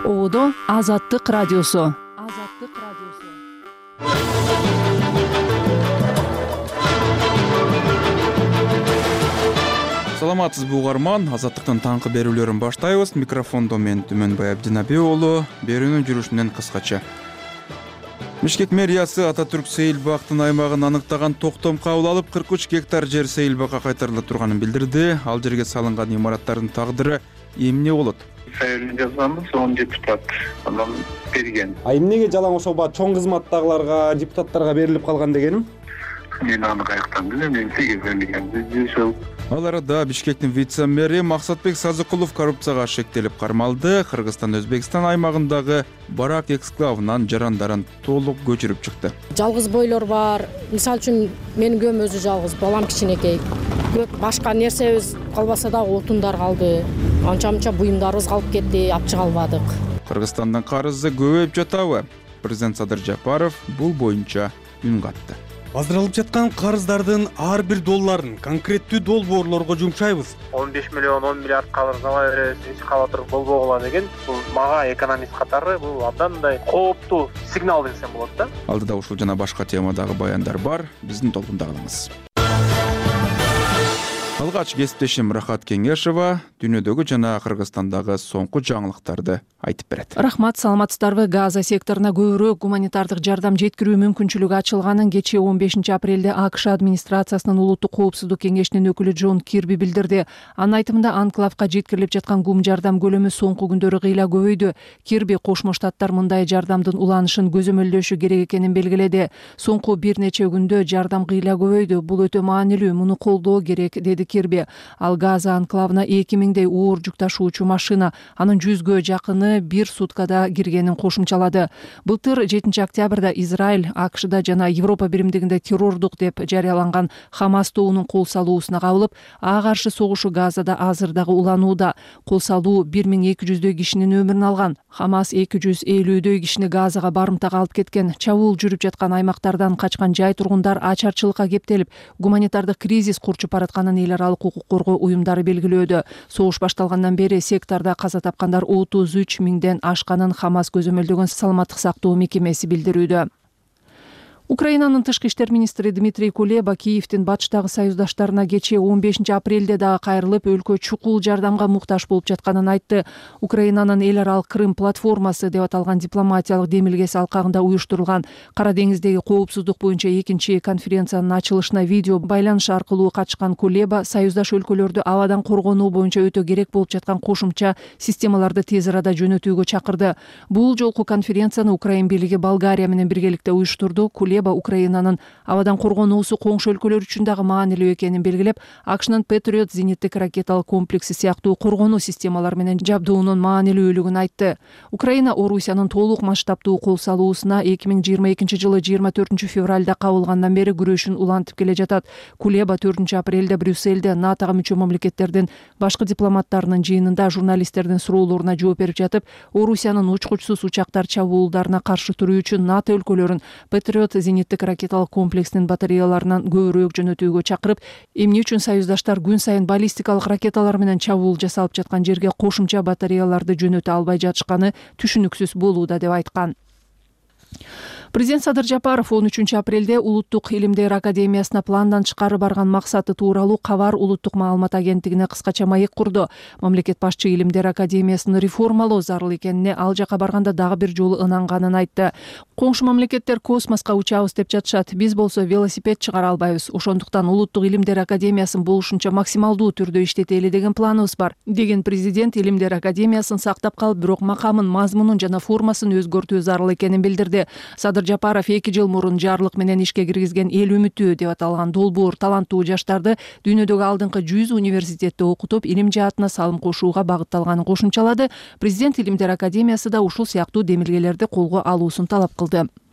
Оодо Азаттык радиосу. Саламатсызбы угарман, Азаттыктын таңкы берүүлөрүн баштайбыз. Микрофондо мен Түмөнбай Абдинабек уулу. Берүүнүн жүрүшүнөн кыскача. Бишкек мэриясы Ататүрк сейил бактын аймагын аныктаган токтом кабыл алып, 43 гектар жер сейил бакка кайтарыла турганын билдирди. Ал жерге салынган имараттардын тагдыры эмне болот? Сайын жазганбыз, 10 депутат анан берген. Эмнеге жалаң ошо чоң кызматтагыларга, депутаттарга берилип калган дегеним? Мен аны каяктан билем, мен тегиземдигенди жол. Ал арада Бишкектин вице-мэри Максатбек Сазыкулов коррупцияга шектелип кармалды. Кыргызстан-Өзбекстан аймагындагы барак эксклавынан жарандарын толук көчүрүп чыкты. Жалгыз бойлор бар. Мисалы үчүн менин күйөөм өзү жалгыз, балам кичинекей. Көп башка нерсебиз калбаса да отундар калды. Анча-мынча буюмдарыбыз калып кетти, апчыга албадык. Кыргызстандын карызы көбөйүп жатабы? Президент Садыр Жапаров бул боюнча үн катты. Аздыралып жаткан карыздардын ар бир долларын конкреттүү долбоорлорго жумшайбыз. 15 миллион 10 миллиард карыз ала беребиз, эч кала туруп болбогула деген бул мага экономист катары бул абдандай кооптуу сигнал десем болот да. Алдыда ушул жана башка темадагы баяндар бар. Биздин толкунда калыңыз. Алгач кесиптешим Рахат Кеңешова дүйнөдөгү жана Кыргызстандагы соңку жаңылыктарды айтып берет. Рахмат, саламатсыздарбы? Газа секторуна көбүрөөк гуманитардык жардам жеткирүү мүмкүнчүлүгү ачылганын кечээ 15 апрелде АКШ администрациясынын улуттук коопсуздук кеңешинин өкүлү Джон Кирби билдирди. Анын айтымында анклавга жеткирилип жаткан гум жардам көлөмү соңку күндөрү кыйла көбөйдү. Кирби Кошмо Штаттар мындай жардамдын уланышын көзөмөлдөшү керек экенин белгиледи. Соңку бир нече күндө жардам кыйла көбөйдү. Бул өтө маанилүү, муну колдоо керек, деди Кирби. Ал Газа анклавына 2000дей оор жүк ташуучу машина, анын 100гө жакыны бир суткада киргенин кошумчалады. Былтыр 7 октябрда Израиль АКШда жана Европа биримдигинде террордук деп жарыяланган Хамас тобунун кол салуусуна кабылып, ага каршы согушу Газада азыр дагы уланууда. Кол салуу 1200дөй кишинин өмүрүн алган. Хамас 250дөй кишини Газага барымтага алып кеткен. Чабуул жүрүп жаткан аймактардан качкан жай тургундар ачарчылыкка кептелип, гуманитардык кризис курчуп баратканын эл аралык укук коргоо уюмдары белгилөөдө. Согуш башталгандан бери сектордо каза тапкандар 33 миңден ашканын Хамас көзөмөлдөгөн саламаттык сактоо мекемеси билдирүүдө. Украинанын тышкы иштер министри Дмитрий Кулеба Киевдин батыштагы союздаштарына кечээ 15 апрелде дагы кайрылып, өлкө чукул жардамга муктаж болуп жатканын айтты. Украинанын эл аралык Крым платформасы деп аталган дипломатиялык демилгеси алкагында уюштурулган Кара деңиздеги коопсуздук боюнча экинчи конференциянын ачылышына видео байланыш аркылуу катышкан Кулеба союздаш өлкөлөрдү абадан коргонуу боюнча өтө керек болуп жаткан кошумча системаларды тез арада жөнөтүүгө чакырды. Бул жолку конференцияны Украин бийлиги Болгария менен биргеликте уюштурду. Украинанын абадан коргонуусу коңшу өлкөлөр үчүн дагы маанилүү экенин белгилеп, АКШнын Patriot зениттик ракеталык комплекси сыяктуу коргонуу системалары менен жабдуунун маанилүүлүгүн айтты. Украина Орусиянын толук масштабтуу кол салуусуна 2022 жылы 24 февралда кабылгандан бери күрөшүн улантып келе жатат. Кулеба 4 апрелде Брюссельде НАТОга мүчө мамлекеттердин башкы дипломаттарынын жыйынында журналисттердин суроолоруна жооп берип жатып, Орусиянын учкучсуз учактар чабуулдарына каршы туруу үчүн НАТО өлкөлөрүн Patriot зениттик ракеталык комплекстин батареяларынан көбүрөөк жөнөтүүгө чакырып, эмне үчүн союздаштар күн сайын баллистикалык ракеталар менен чабуул жасалып жаткан жерге кошумча батареяларды жөнөтө албай жатышканы түшүнүксүз болууда деп айткан. Президент Садыр Жапаров 13 апрелде Улуттук илимдер академиясына пландан тышкары барган максаты тууралуу Кабар улуттук маалымат агенттигине кыскача маек курду. Мамлекет башчы илимдер академиясын реформалоо зарыл экенине ал жака барганда дагы бир жолу ынанганын айтты. Коңшу мамлекеттер космоско учабыз деп жатышат. Биз болсо велосипед чыгара албайбыз. Ошондуктан Улуттук илимдер академиясын болушунча максималдуу түрдө иштетели деген планыбыз бар, деген президент илимдер академиясын сактап калып, бирок макамын, мазмунун жана формасын өзгөртүү зарыл экенин билдирди. Садыр Жапаров 2 жыл мурун жарлык менен ишке киргизген эл үмүтү деп аталган долбоор таланттуу жаштарды дүйнөдөгү алдыңкы 100 университетте окутуп, илим жаатына салым кошууга багытталганын кошумчалады. Президент илимдер академиясы да ушул сыяктуу демилгелерди колго алуусун талап кылды.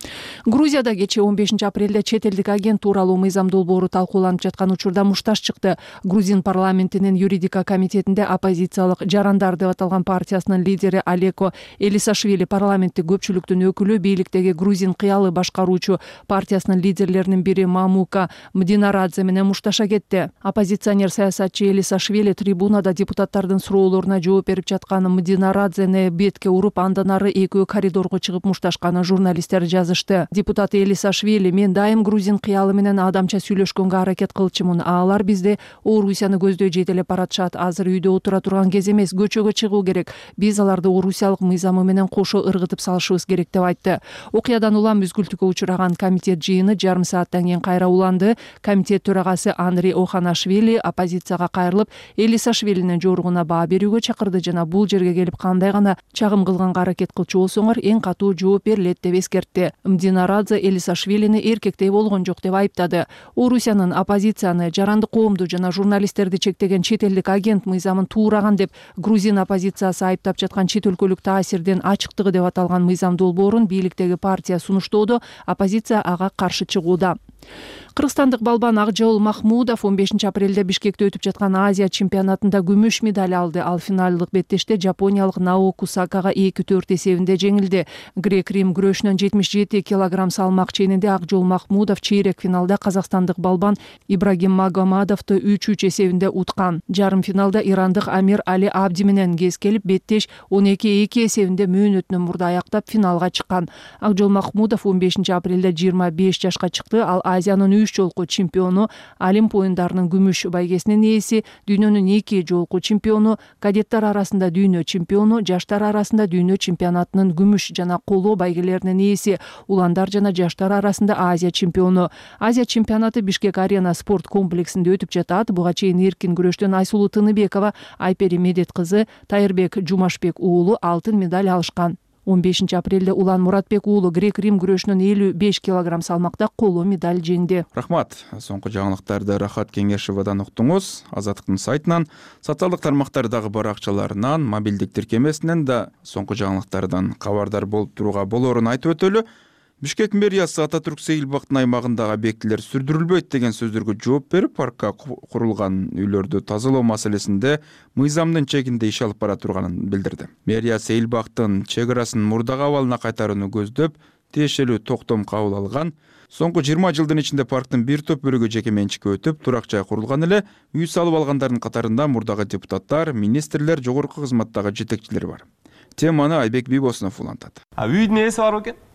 Грузияда кечээ 15 апрелде чет элдик агент тууралуу мыйзам долбоору талкууланып жаткан учурда мушташ чыкты. Грузин парламентинин юридика комитетинде оппозициялык Жарандар деп аталган партиясынын лидери Алеко Элисашвили парламенттик көпчүлүктүн өкүлү, бийликтеги Грузин кыялы башкаруучу партиясынын лидерлеринин бири Мамука Мдинарадзе менен мушташа кетти. Оппозиционер саясатчы Элисашвили трибунада депутаттардын суроолоруна жооп берип жаткан Мдинарадзени бетке уруп, андан ары экөө коридорго чыгып мушташканын журналисттер жазышты. Депутат Элисашвили: мен дайым грузин кыялы менен адамча сүйлөшкөнгө аракет кылчумун. Алар бизди Орусияны көздөй жетелеп баратышат. Азыр үйдө отура турган кез эмес, көчөгө чыгуу керек. Биз аларды орусиялык мыйзамы менен кошо ыргытып салышыбыз керек деп айтты. Окуядан улам үзгүлтүккө учураган комитет жыйыны жарым сааттан кийин кайра уланды. Комитет төрагасы Андрей Оханашвили оппозицияга кайрылып, Элисашвилинин жоругуна баа берүүгө чакырды жана бул жерге келип кандай гана чагым кылганга аракет кылчу болсоңор эң катуу жооп берилет деп эскертти. Мдинарадзе Элисашвилини эркектей болгон жок деп айыптады. Орусиянын оппозицияны, жарандык коомду жана журналисттерди чектеген чет элдик агент мыйзамын туураган деп грузин оппозициясы айыптап жаткан чет өлкөлүк таасирдин ачыктыгы деп аталган мыйзам долбоорун бийликтеги партия сунуштоодо, оппозиция ага каршы чыгууда. Кыргызстандык балбан Акжол Махмудов 15 апрелде Бишкекте өтүп жаткан Азия чемпионатында күмүш медаль алды. Ал финалдык беттеште жапониялык Наоку Сакага 2-4 эсебинде жеңилди. Грек-Рим күрөшүнөн 77 килограмм салмак ченинде Акжол Махмудов чейрек финалда казакстандык балбан Ибрагим Магомадовду 3-3 эсебинде уткан. Жарым финалда ирандык Амир Али Абди менен кез келип, беттеш 12-2 эсебинде мөөнөтүнөн мурда аяктап финалга чыккан. Акжол Махмудов 15 апрелде 25 жашка чыкты. Ал Азиянын 3 жолку чемпиону, Олимп оюндарынын күмүш байгесинин ээси, дүйнөнүн 2 жолку чемпиону, кадеттер арасында дүйнө чемпиону, жаштар арасында дүйнө чемпионатынын күмүш жана коло байгелеринин ээси, уландар жана жаштар арасында Азия чемпиону. Азия чемпионаты Бишкек арена спорт комплексинде өтүп жатат. Буга чейин эркин күрөштөн Айсулуу Тыныбекова, Айпери Медет кызы, Тайырбек Жумашбек уулу алтын медаль алышкан. 15 апрелде Улан Муратбек уулу грек-рим күрөшүнөн 55 килограмм салмакта коло медаль жеңди. Рахмат. Соңку жаңылыктарды Рахат Кеңешевадан уктуңуз. Азаттыктын сайтынан, социалдык тармактардагы баракчаларынан, мобилдик тиркемесинен да соңку жаңылыктардан кабардар болуп турууга болоорун айтып өтөлү. Бишкек мэриясы Ататүрк Сейилбактын аймагындагы объектилер сүрдүрүлбөйт деген сөздөргө жооп берип, паркка курулган үйлөрдү тазалоо маселесинде мыйзамдын чегинде иш алып бара турганын билдирди. Мэрия Сейилбактын чек арасын мурдагы абалына кайтарууну көздөп, тиешелүү токтом кабыл алган. Соңку 20 жылдын ичинде парктын бир топ бөлүгү жеке менчикке өтүп, турак жай курулган эле. Үй салып алгандардын катарында мурдагы депутаттар, министрлер, жогорку кызматтагы жетекчилер бар. Теманы Айбек Бибосунов улантат. Үйдүн ээси бар экен?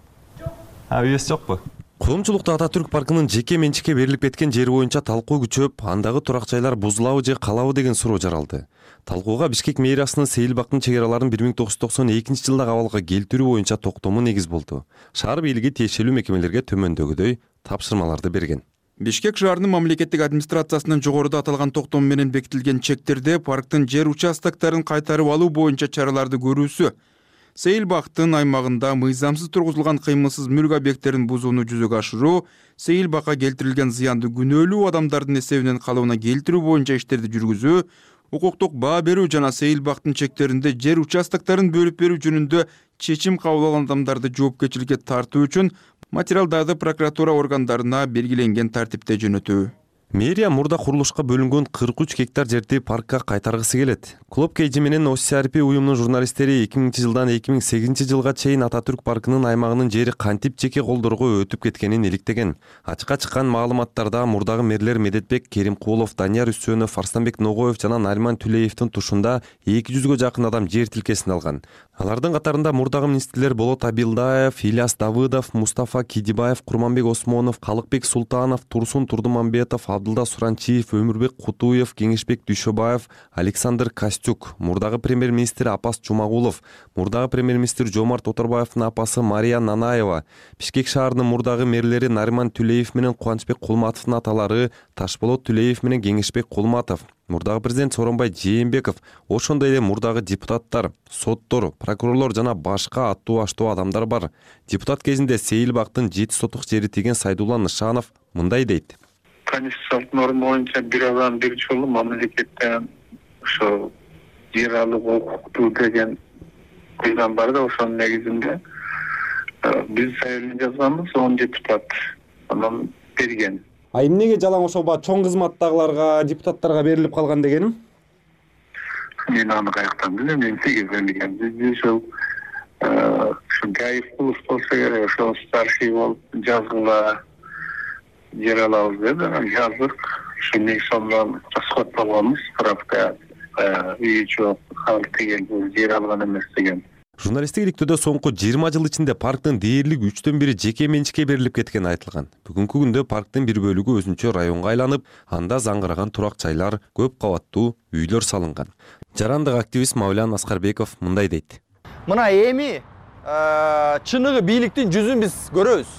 Үйөсү жокпу? Коомчулукта Ататүрк паркынын жеке менчикке берилип кеткен жери боюнча талкуу күчөп, андагы турак жайлар бузулабы же калабы деген суроо жаралды. Талкууга Бишкек мэриясынын Сейилбактын чек араларын 1992-жылдагы абалга келтирүү боюнча токтому негиз болду. Шаар бийлиги тиешелүү мекемелерге төмөндөгүдөй тапшырмаларды берген. Бишкек шаарынын мамлекеттик администрациясынын жогоруда аталган токтом менен бекитилген чектерде парктын жер участоктарын кайтарып алуу боюнча чараларды көрүүсү, Сейилбактын аймагында мыйзамсыз тургузулган кыймылсыз мүлк объекттерин бузууну жүзөгө ашыруу, Сейилбакка келтирилген зыянды күнөөлүү адамдардын эсебинен калыбына келтирүү боюнча иштерди жүргүзүү, укуктук баа берүү жана Сейилбактын чектеринде жер участоктарын бөлүп берүү жөнүндө чечим кабыл алган адамдарды жоопкерчиликке тартуу үчүн материалдарды прокуратура органдарына белгиленген тартипте жөнөтүү. Мэрия мурда курулушка бөлүнгөн 43 гектар жерди паркка кайтаргысы келет. Клуб Кейджи менен OCRP уюмунун журналисттери 2000-жылдан 2008-жылга чейин Ататүрк паркынын аймагынын жери кантип жеке колдорго өтүп кеткенин иликтеген. Ачыкка чыккан маалыматтарда мурдагы мэрлер Медетбек Керимкулов, Данияр Үсөнов, Арстанбек Ногоев жана Нариман Түлеевдин тушунда 200-гө жакын адам жер тилкесин алган. Алардын катарында мурдагы министрлер Болот Абилдаев, Ильяс Давыдов, Мустафа Кидибаев, Курманбек Осмонов, Калыкбек Султанов, Турсун Турдуманбетов, Абдылда Суранчиев, Өмүрбек Кутуев, Кеңешбек Дүйшөбаев, Александр Костюк, мурдагы премьер-министр Апас Жумагулов, мурдагы премьер-министр Жомарт Оторбаевдин апасы Мария Нанаева, Бишкек шаарынын мурдагы мэрлери Нариман Түлеев менен Кубанычбек Кулматовдун аталары Ташболот Түлеев менен Кеңешбек Кулматов, мурдагы президент Сооронбай Жээнбеков, ошондой эле мурдагы депутаттар, соттор, прокурорлор жана башка аттуу-аштуу адамдар бар. Депутат кезинде Сейилбактын 7 сотук жери тиген Сайдулла Нышанов мындай дейт. Конституциялык норма боюнча бир адам бир жолу мамлекеттен ошо жер алып укуктуу деген мыйзам бар да, ошонун негизинде Биз файлын жазганбыз, 10 депутат анан берген. Эмнеге жалаң ошол чоң кызматтагыларга, депутаттарга берилип калган дегеним? Мен аны каяктан билем, эмнеге берилген. Биз ошол Гаев болуп болсо керек, ошол старший болуп жазгыла жер алабыз деп жаздык. Ошондон сонун расход болгонбуз, правка үй жок, халк деген жер алган эмес деген. Журналисттик иликтөөдө соңку 20 жыл ичинде парктын дээрлик 3/1 жеке менчикке берилип кеткени айтылган. Бүгүнкү күндө парктын бир бөлүгү өзүнчө районго айланып, анда заңгыраган турак жайлар, көп кабаттуу үйлөр салынган. Жарандык активист Мавлян Аскарбеков мындай дейт. Мына эми чыныгы бийликтин жүзүн биз көрөбүз.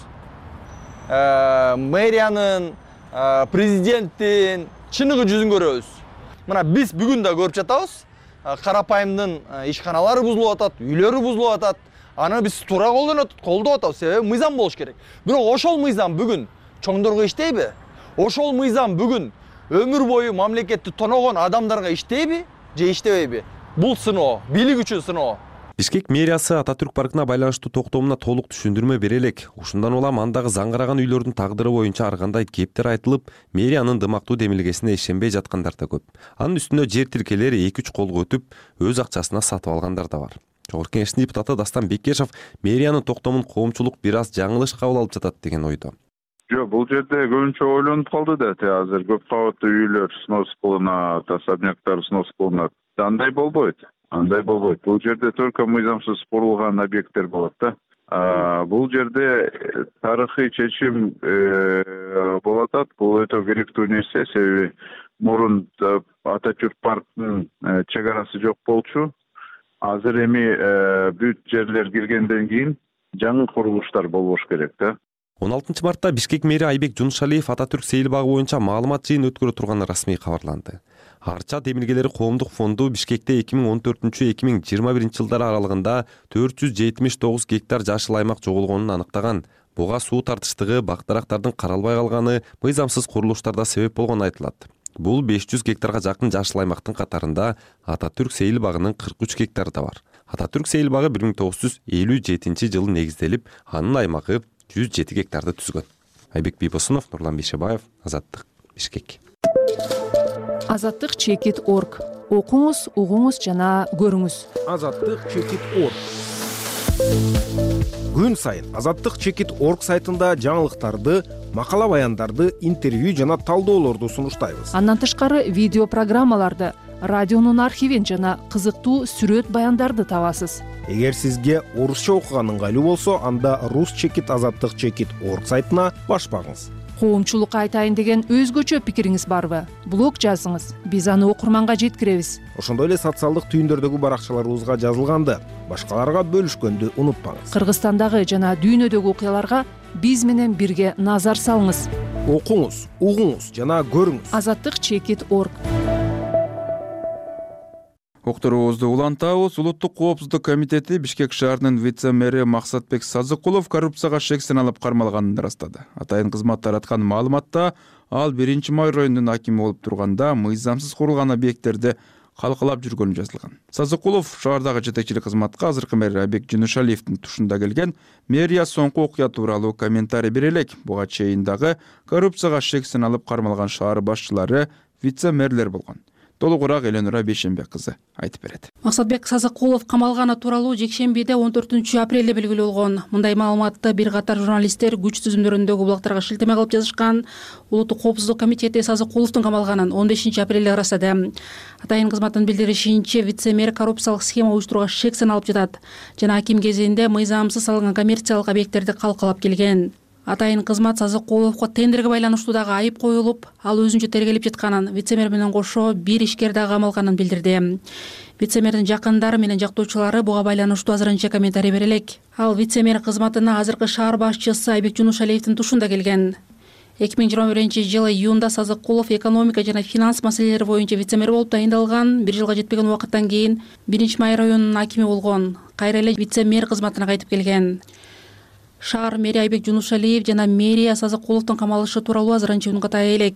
Мэриянын, президенттин чыныгы жүзүн көрөбүз. Мына биз бүгүн да көрүп жатабыз. Карапайымдын ишканалары бузулуп атат, үйлөрү бузулуп атат. Аны биз туура колдоп атабыз, себеби мыйзам болуш керек. Бирок ошол мыйзам бүгүн чоңдорго иштейби? Ошол мыйзам бүгүн өмүр бою мамлекетти тоногон адамдарга иштейби же иштебейби? Бул сыноо, бийлик үчүн сыноо. Бишкек мэриясы Ататүрк паркына байланыштуу токтомуна толук түшүндүрмө бере элек. Ушундан улам андагы заңгыраган үйлөрдүн тагдыры боюнча ар кандай кептер айтылып, мэриянын дымактуу демилгесине ишенбей жаткандар да көп. Анын үстүнө жер тилкелери 2-3 колго өтүп, өз акчасына сатып алгандар да бар. Жогорку Кеңештин депутаты Дастан Бекешев мэриянын токтомун коомчулук бир аз жаңылыш кабыл алып жатат деген ойдо. Жок, бул жерде көбүнчө ойлонуп калды да, азыр көп кабаттуу үйлөр снос кылынат, особняктар снос кылынат. Андай болбойт. Бул жерде только мыйзамсыз курулган объекттер болот да. Бул жерде тарыхый чечим болуп атат. Бул өтө керектүү нерсе, себеби мурун Ататүрк парктын чек арасы жок болчу. Азыр эми бүт жерлер киргенден кийин жаңы курулуштар болбош керек да. 16 мартта Бишкек мэри Айбек Жунушалиев Ататүрк сейил багы боюнча маалымат жыйын өткөрө турганы расмий кабарланды. Арча демилгелери коомдук фонду Бишкекте 2014-2021 жылдар аралыгында 479 гектар жашыл аймак жоголгонун аныктаган. Буга суу тартыштыгы, бактарактардын каралбай калганы, мыйзамсыз курулуштарда себеп болгону айтылат. Бул 500 гектарга жакын жашыл аймактын катарында Ататүрк сейил багынын 43 гектары да бар. Ататүрк сейил багы 1957 жылы негизделип, анын аймагы 107 гектарды түзгөн. Айбек Бибосунов, Нурлан Бейшебаев, Азаттык, Бишкек. Азаттык.org. Окуңуз, угуңуз жана көрүңүз. Азаттык.org. Күн сайын Азаттык.org сайтында жаңылыктарды, макала баяндарды, интервью жана талдоолорду сунуштайбыз. Андан тышкары видео программаларды, радионун архивин жана кызыктуу сүрөт баяндарды табасыз. Эгер сизге орусча окуган ыңгайлуу болсо, анда Azаттык.org сайтына баш багыңыз. Коомчулукка айтайын деген өзгөчө пикириңиз барбы? Блог жазыңыз. Биз аны окурманга жеткиребиз. Ошондой эле социалдык түйүндөрдөгү баракчаларыбызга жазылганды башкаларга бөлүшкөндү унутпаңыз. Кыргызстандагы жана дүйнөдөгү окуяларга биз менен бирге назар салыңыз. Окуңуз, угуңуз жана көрүңүз. Azаттык.org. Окторубузду улантабыз. Улуттук коопсуздук комитети Бишкек шаарынын вице-мэри Максатбек Сазыкулов коррупцияга шек саналып кармалганын ырастады. Атайын кызмат тараткан маалыматта ал 1-май районунун акими болуп турганда мыйзамсыз курулган объекттерди калкалап жүргөнү жазылган. Сазыкулов шаардагы жетекчилик кызматка азыркы мэр Айбек Жунушалиевдин тушунда келген мэрия соңку окуя тууралуу комментарий бере элек. Буга чейин дагы коррупцияга шек саналып кармалган шаар башчылары вице-мэрлер болгон. Толугураак Эленура Бейшембек кызы айтып берет. Максатбек Сазыкулов камалганы тууралуу жекшембиде 14 апрелде белгилүү болгон. Мындай маалыматты бир катар журналисттер күч түзүмдөрүндөгү блогторго шилтеме кылып жазышкан. Улуттук коопсуздук комитети Сазыкуловдун камалганын 15 апрелде ырастады. Атайын кызматтын билдиришинче, вице-мэр коррупциялык схема уюштурууга шек саналып жатат жана аким кезинде мыйзамсыз салынган коммерциялык объекттерди калкалап келген. Атайын кызмат Сазыкуловго тендерге байланыштуу дагы айып коюлуп, ал өзүнчө тергелип жатканын, вице-мэр менен кошо бир ишкер дагы камалганын билдирди. Вице-мэрдин жакындары менен жактоочулары буга байланыштуу азырынча комментарий бере элек. Ал вице-мэр кызматына азыркы шаар башчысы Айбек Жунушалиевдин тушунда келген. 2021-жылы июнда Сазыкулов экономика жана финанс маселелери боюнча вице-мэр болуп тайындалган. 1 жылга жетпеген убакыттан кийин 1-май районунун акими болгон. Кайра эле вице-мэр кызматына кайтып келген. Шаар мэри Айбек Жунушалиев жана мэрия Сазыкуловдун камалышы тууралуу азырынча үн ката элек.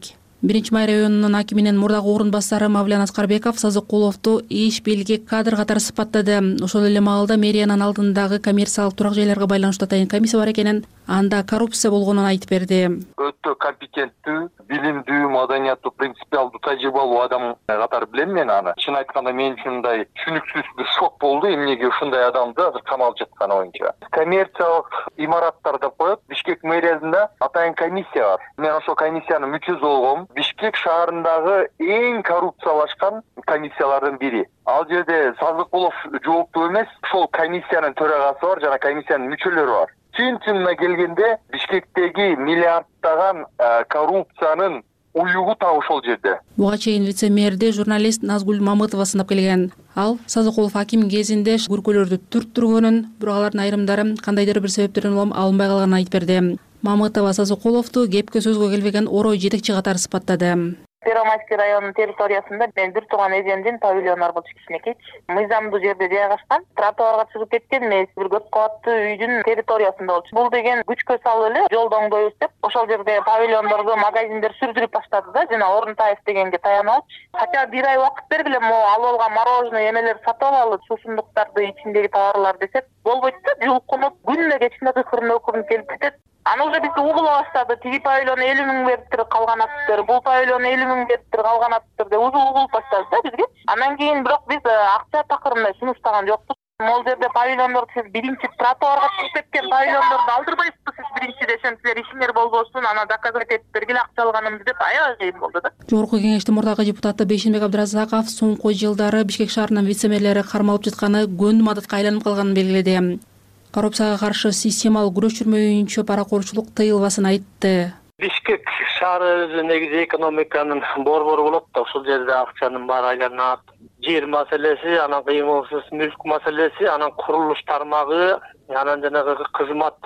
1 май районунун акиминин мурдагы орун басары Мавлян Аскарбеков Сазыкуловду иш белги кадр катары сыпаттады. Ошол эле маалда мэриянын алдындагы коммерциялык турак жайларга байланыштуу атайын комиссия бар экенин, анда коррупция болгонун айтып берди. Өтө компетенттүү, билимдүү, маданияттуу, принципиалдуу, тажрыйбалуу адам катары билем мен аны. Чын айтканда мен үчүн мындай түшүнүксүз бир шок болду, эмнеге ушундай адамды азыр камалып жатканы боюнча. Коммерциялык имараттарды коюп, Бишкек мэриясында атайын комиссия бар. Мен ошол комиссиянын мүчөсү болгом. Бишкек шаарындагы эң коррупциялашкан комиссиялардын бири. Ал жерде Сазыкулов жооптуу эмес, ошол комиссиянын төрагасы бар жана комиссиянын мүчөлөрү бар. Чын-чынына келгенде Бишкектеги миллиардтаган коррупциянын уюгу так ошол жерде. Буга чейин вице-мэрди журналист Назгүл Мамытова сынап келген. Ал Сазыкулов аким кезинде күркөлөрдү түрттүргөнүн, бирок алардын айрымдары кандайдыр бир себептерден улам алынбай калганын айтып берди. Мамытова Сазыкуловду кепке сөзгө келбеген орой жетекчи катары сыпаттады. Первомайский районунун территориясында мен бир тууган эжемдин павильону бар болчу кичинекей. Мыйзамдуу жерде жайгашкан, тротуарга чыгып кеткен эмес, бир көп кабаттуу үйдүн территориясында болчу. Бул деген күчкө салып эле жолду оңдойбуз деп, ошол жерде павильондорду, магазиндер сүрдүрүп баштады да, жана Орунтаев дегенге таянып. Хотя бир ай убакыт бергиле, алып алган мороженое эмелер сатып алалы, суусундуктарды, ичиндеги товарлар десек, болбойт да, жулкунуп, күнүнө кечинде кыркырынып келип кетет. Аны уже бизди угула баштады. Тиги павильон 50 миң бериптир, калган атыптыр. Бул павильон 50 миң бериптир, калган атыптыр деп уже угулуп баштады да бизге. Анан кийин бирок биз акча такырында сунуштаган жокпуз. Могул жерде павильондорду сиз биринчи тротуарга чыгып кеткен павильондорду алдырбайсызбы сиз биринчи десем, силер ишиңер болбосун, аны доказать этип бергиле акча алганымды деп аябай кыйын болду да. Жогорку кеңештин мурдагы депутаты Бейшенбек Абдыразаков соңку жылдары Бишкек шаарынын вице-мэрлери кармалып жатканы көндүм адатка айланып калганын белгиледи. Коррупцияга каршы системалык күрөш жүрмөйүнчө паракорчулук тыйылбасын айтты. Бишкек шаары негизи экономиканын борбору болот да, ошол жерде акчанын баары айланат. Жер маселеси, анан кыймылсыз мүлк маселеси, анан курулуш тармагы, анан жанагы кызмат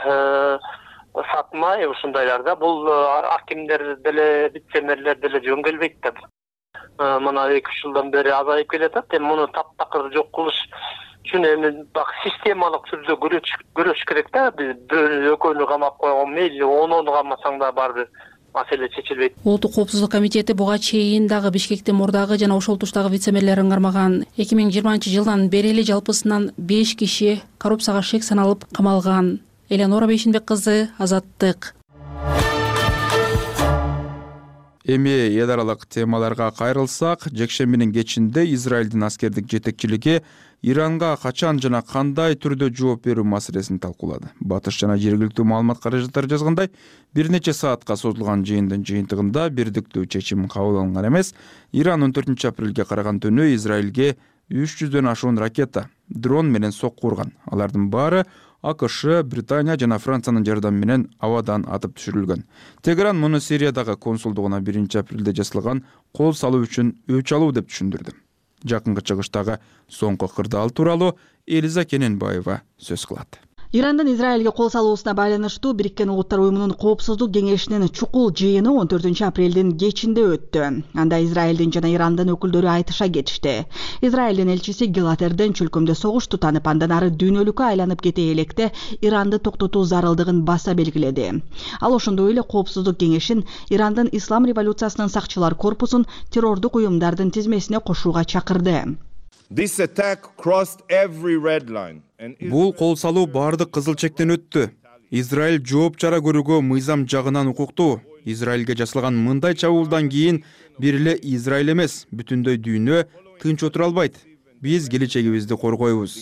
сатмай ушундайларда бул акимдер деле, вице-мэрлер деле жөн келбейт да. Мына 2 жылдан бери азайып келатат. Эми муну таптакыр жок кылыш үчүн эми системалык түрдө көрүш керек да. Биз экөөнү камап койгон мейли 10 камасаң да баары бир маселе чечилбейт. Улуттук коопсуздук комитети буга чейин дагы Бишкектин мурдагы жана ошол туштагы вице-мэрлерин кармаган. 2020-жылдан бери эле жалпысынан 5 киши коррупцияга шек саналып камалган. Эленора Бейшенбек кызы, Азаттык. Эми эл аралык темаларга кайрылсак, жекшембинин кечинде Израилдин аскердик жетекчилиги Иранга качан жана кандай түрдө жооп берүү маселесин талкуулады. Батыш жана жергиликтүү маалымат каражаттары жазгандай, бир нече саатка созулган жыйындын жыйынтыгында бирдиктүү чечим кабыл алынган эмес. Иран 14 апрелге караган түнү Израилге 300дөн ашуун ракета, дрон менен сокку урган. Алардын баары АКШ, Британия жана Франциянын жардамы менен абадан атып түшүрүлгөн. Тегеран муну Сириядагы консулдугуна 1 апрелде жасалган кол салуу үчүн өч алуу деп түшүндүрдү. Жакынкы чыгыштагы соңку кырдаал тууралуу Элиза Кененбаева сөз кылат. Ирандын Израилге кол салуусуна байланыштуу Бириккен Улуттар уюмунун коопсуздук кеңешинин чукул жыйыны 14 апрелдин кечинде өттү. Анда Израилдин жана Ирандын өкүлдөрү айтыша кетишти. Израилдин элчиси Гилатерден чөлкөмдө согуш тутанып, андан ары дүйнөлүккө айланып кете электе Иранды токтотуу зарылдыгын баса белгиледи. Ал ошондой эле коопсуздук кеңешин Ирандын Ислам революциясынын сакчылар корпусун террордук уюмдардын тизмесине кошууга чакырды. Бул кол салуу бардык кызыл чектен өттү. Израиль жооп чара көрүүгө мыйзам жагынан укуктуу. Израилге жасалган мындай чабуулдан кийин бир эле Израиль эмес, бүтүндөй дүйнө тынч отура албайт. Биз келечегибизди коргойбуз.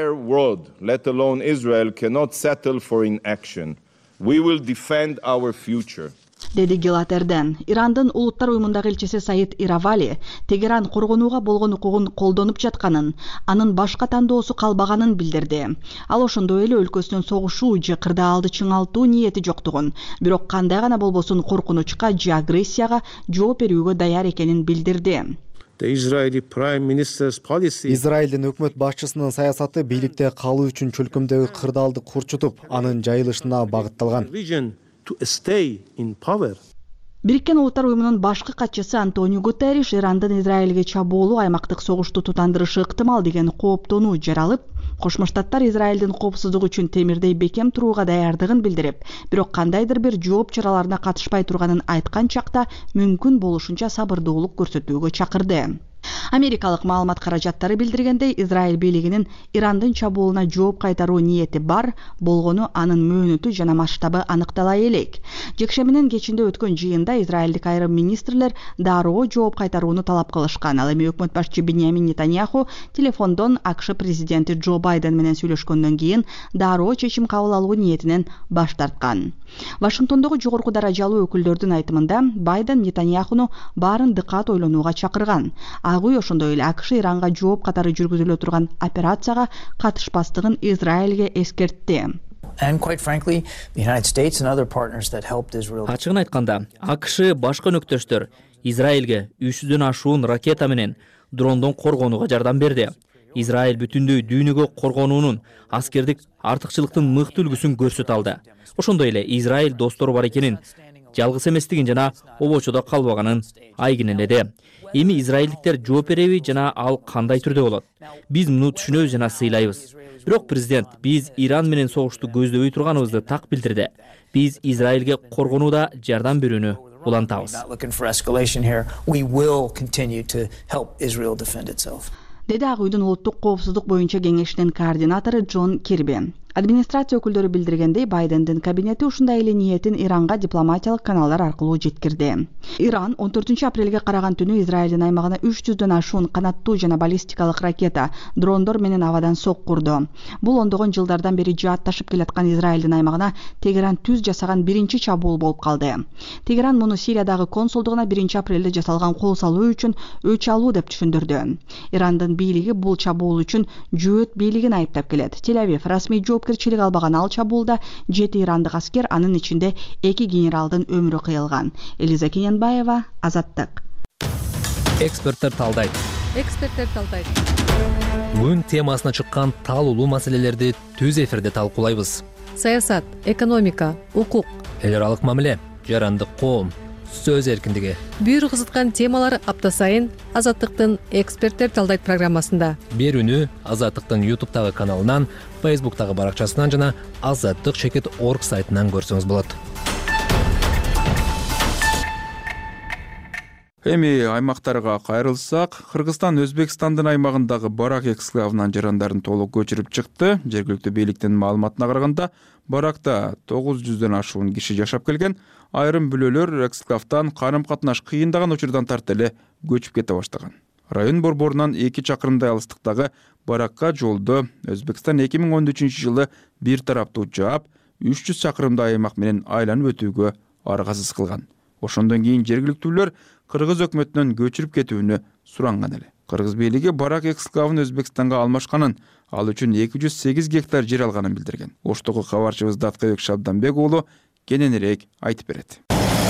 Деди Гилатерден. Ирандын Улуттар уюмундагы элчиси Саид Иравали Тегеран коргонууга болгон укугун колдонуп жатканын, анын башка тандоосу калбаганын билдирди. Ал ошондой эле өлкөсүнүн согушуу же кырдаалды чыңалтуу ниети жоктугун, бирок кандай гана болбосун коркунучка же агрессияга жооп берүүгө даяр экенин билдирди. Израилдин өкмөт башчысынын саясаты бийликте калуу үчүн чөлкөмдөгү кырдаалды курчутуп, анын жайылышына багытталган. Бириккен Улуттар уюмунун башкы катчысы Антонио Гутерриш Ирандын Израилге чабуулу аймактык согушту тутандырышы ыктымал деген кооптонуу жаралып, Кошмо Штаттар Израилдин коопсуздугу үчүн темирдей бекем турууга даярдыгын билдирип, бирок кандайдыр бир жооп чараларына катышпай турганын айткан чакта мүмкүн болушунча сабырдуулук көрсөтүүгө чакырды. Америкалык маалымат каражаттары билдиргендей, Израиль бийлигинин Ирандын чабуулуна жооп кайтаруу ниети бар, болгону анын мөөнөтү жана масштабы аныктала элек. Жекшембинин кечинде өткөн жыйында израилдик айрым министрлер дароо жооп кайтарууну талап кылышкан. Ал эми өкмөт башчы Биньямин Нетаньяху телефондон АКШ президенти Джо Байден менен сүйлөшкөндөн кийин дароо чечим кабыл алуу ниетинен баш тарткан. Вашингтондогу жогорку даражалуу өкүлдөрдүн айтымында Байден Нетаньяхуну баарын дыкат ойлонууга чакырган. Ак үй ошондой эле АКШ Иранга жооп катары жүргүзүлө турган операцияга катышпастыгын Израилге эскертти. Ачыгын айтканда, АКШ башка өнөктөштөр Израилге 300дөн ашуун ракета менен дрондон коргонууга жардам берди. Израиль бүтүндөй дүйнөгө коргонуунун аскердик артыкчылыктын мыкты үлгүсүн көрсөтө алды. Ошондой эле Израиль достору бар экенин, жалгыз эместигин жана обочодо калбаганын айгинеледи. Эми израилдиктер жооп береби жана ал кандай түрдө болот? Биз муну түшүнөбүз жана сыйлайбыз. Бирок президент биз Иран менен согушту көздөбөй турганыбызды так билдирди. Биз Израилге коргонууда жардам берүүнү улантабыз. Деди Ак үйдүн улуттук коопсуздук боюнча кеңешинин координатору Джон Кирби. Администрация өкүлдөрү билдиргендей, Байдендин кабинети ушундай эле ниетин Иранга дипломатиялык каналдар аркылуу жеткирди. Иран 14 апрелге караган түнү Израилдин аймагына 300дөн ашуун канаттуу жана баллистикалык ракета, дрондор менен абадан сок курду. Бул ондогон жылдардан бери жаатташып келаткан Израилдин аймагына Тегеран түз жасаган биринчи чабуул болуп калды. Тегеран муну Сириядагы консулдугуна 1 апрелде жасалган кол салуу үчүн өч алуу деп түшүндүрдү. Ирандын бийлиги бул чабуул үчүн жөөт бийлигин айыптап келет. Тель-Авив расмий жоопкерчилик албаган ал чабуулда 7 ирандык аскер, анын ичинде 2 генералдын өмүрү кыйылган. Элиза Кененбаева, Азаттык. Эксперттер талдайт. Күн темасына чыккан талуулуу маселелерди түз эфирде талкуулайбыз. Саясат, экономика, укук, эл аралык мамиле, жарандык коом, сөз эркиндиги. Бүйүр кызыткан темалар апта сайын Азаттыктын Эксперттер талдайт программасында. Берүүнү Азаттыктын YouTube'тагы каналынан, Facebook'тагы баракчасынан жана azattik.org сайтынан көрсөңүз болот. Эми аймактарга кайрылсак, Кыргызстан Өзбекстандын аймагындагы Барак эксклавынан жарандарын толук көчүрүп чыкты. Жергиликтүү бийликтин маалыматына караганда, Баракта 900дөн ашуун киши жашап келген. Айрым бүлөлөр эксклавдан карым-катнаш кыйындаган учурдан тарта эле көчүп кете баштаган. Район борборунан 2 чакырымдай алыстыктагы Баракка жолду Өзбекстан 2013-жылы бир тараптуу жаап, 300 чакырымдай аймак менен айланып өтүүгө аргасыз кылган. Ошондон кийин жергиликтүүлөр Кыргыз өкмөтүнөн көчүрүп кетүүнү суранган эле. Кыргыз бийлиги Барак эксклавын Өзбекстанга алмашканын, ал үчүн 208 гектар жер алганын билдирген. Оштогу кабарчыбыз Даткыбек Шабданбек уулу кененирээк айтып берет.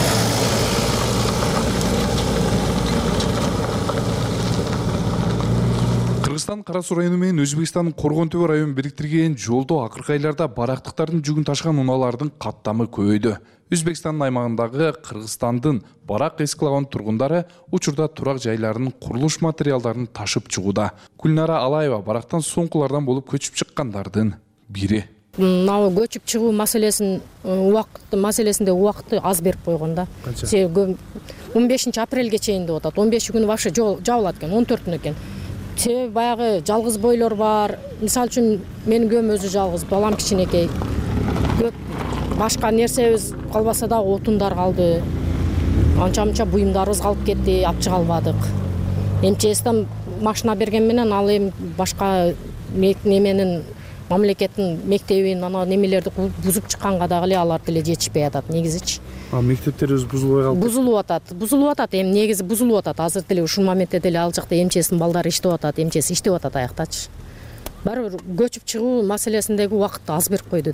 Кыргызстан Кара Суу району менен Өзбекстандын Коргон Төбө районун бириктирген жолдо акыркы айларда барактыктардын жүгүн ташыган унаалардын каттамы көбөйдү. Өзбекстандын аймагындагы Кыргызстандын Барак эксклавынын тургундары учурда турак жайларынын курулуш материалдарын ташып чыгууда. Гүлнара Алаева барактан соңкулардан болуп көчүп чыккандардын бири. Мына көчүп чыгуу маселесинде убакытты аз берип койгон да. 15 апрелге чейин деп атат. 15 күнү вообще жабылат экен, 14 экен. Себеби баягы жалгыз бойлор бар. Мисалы үчүн менин көм өзү жалгыз, балам кичинекей. Көп башка нерсебиз калбаса да отундар калды. Анча-мынча буюмдарыбыз калып кетти, апчыга албадык. МЧСтен машина берген менен ал эми башка неменин мамлекеттин мектебин ана немелерди бузуп чыкканга дагы эле алар деле жетишпей атат негизичи. Мектептерибиз бузулбай калды. Бузулуп атат, эми негизи бузулуп атат. Азыр деле ушул моментте деле ал жакта МЧСтин балдары иштеп атат, МЧС иштеп атат аяктачы. Баары бир көчүп чыгуу маселесиндеги убакытты аз берип койду да.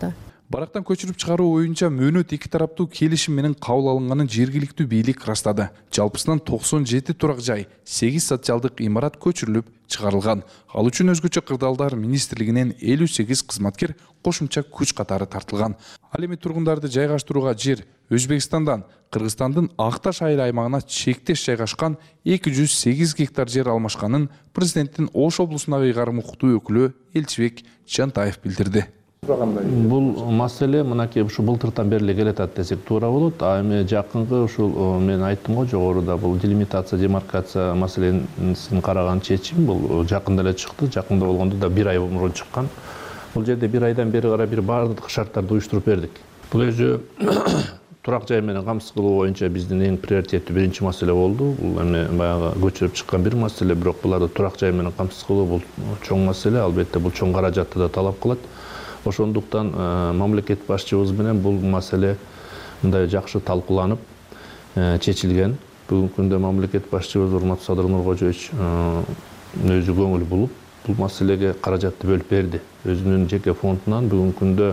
Барактан көчүрүп чыгаруу боюнча мөөнөт эки тараптуу келишим менен кабыл алынганын жергиликтүү бийлик ырастады. Жалпысынан 97 турак жай, 8 социалдык имарат көчүрүлүп чыгарылган. Ал үчүн өзгөчө кырдаалдар министрлигинен 58 кызматкер кошумча күч катары тартылган. Ал эми тургундарды жайгаштырууга жер Өзбекстандан Кыргызстандын Акташ айыл аймагына чектеш жайгашкан 208 гектар жер алмашканын президенттин Ош облусундагы ыйгарым укуктуу өкүлү Элчибек Жантаев билдирди. Бул маселе мынакей ушу былтыртан бери келатат десек туура болот. А эми жакынкы ушул мен айттым го жогоруда бул делимитация, демаркация маселесин караган чечим бул жакында эле чыкты. Жакында болгондо да 1 ай мурун чыккан. Бул жерде 1 айдан бери кара бир баардык шарттарды уюштуруп бердик. Бул өзү турак жай менен камсыз кылуу боюнча биздин эң приоритеттүү биринчи маселе болду. Бул эми баягы көчүрүп чыккан бир маселе, бирок буларды турак жай менен камсыз кылуу бул чоң маселе. Албетте бул чоң каражатты да талап кылат. Ошондуктан мамлекет башчыбыз менен бул маселе мындай жакшы талкууланып чечилген. Бүгүнкү күндө мамлекет башчыбыз урматтуу Садыр Нуркожоевич өзү көңүл булуп бул маселеге каражатты бөлүп берди. Өзүнүн жеке фондунан бүгүнкү күндө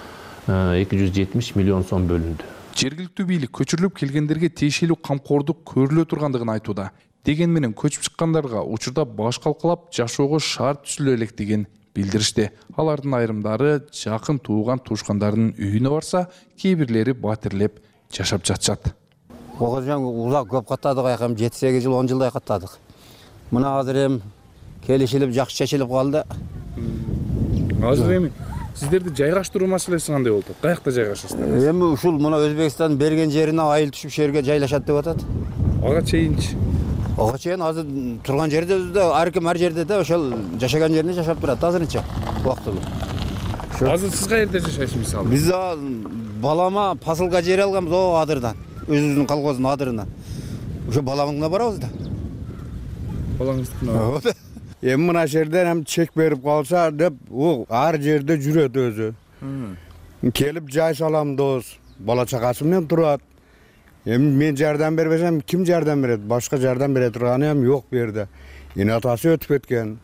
270 миллион сом бөлүндү. Жергиликтүү бийлик көчүрүлүп келгендерге тиешелүү камкордук көрүлө тургандыгын айтууда. Деген менен көчүп чыккандарга учурда баш калкалап жашоого шарт түзүлө элек деген билдиришти. Алардын айрымдары жакын тууган туушкандарынын үйүнө барса, кээ бирлери батирлеп жашап жатышат. Огожан узак көп каттадык, айкам 7-8 жыл 10 жылдай каттадык. Мына азыр эми келишилип жакшы чечилип калды. Азыр эми сиздерди жайгаштыруу маселеси кандай болду? Каякта жайгашасыздар? Эми ушул мына Өзбекстан берген жерине айыл түшүп жерге жайлашат деп атат. Ага чейинчи? Ага чейин азыр турган жерде ар ким ар жерде да ошол жашаган жеринде жашап турат азырынча убактылуу. Азыр сиз каерде жашайсыз мисалы? Биз балама посылка жер алганбыз о адырдан, өзүбүздүн колхоздун адырынан. Ошо баламдын барабыз да. Балаңыздын. Эми мына жерден эми чек берип калса деп, ар жерде жүрөт өзү. Келип жай салам дос, бала чакасы менен турат. Эми мен жардам бербесем, ким жардам берет? Башка жардам бере турганы эми жок бу жерде. Эне атасы өтүп кеткен.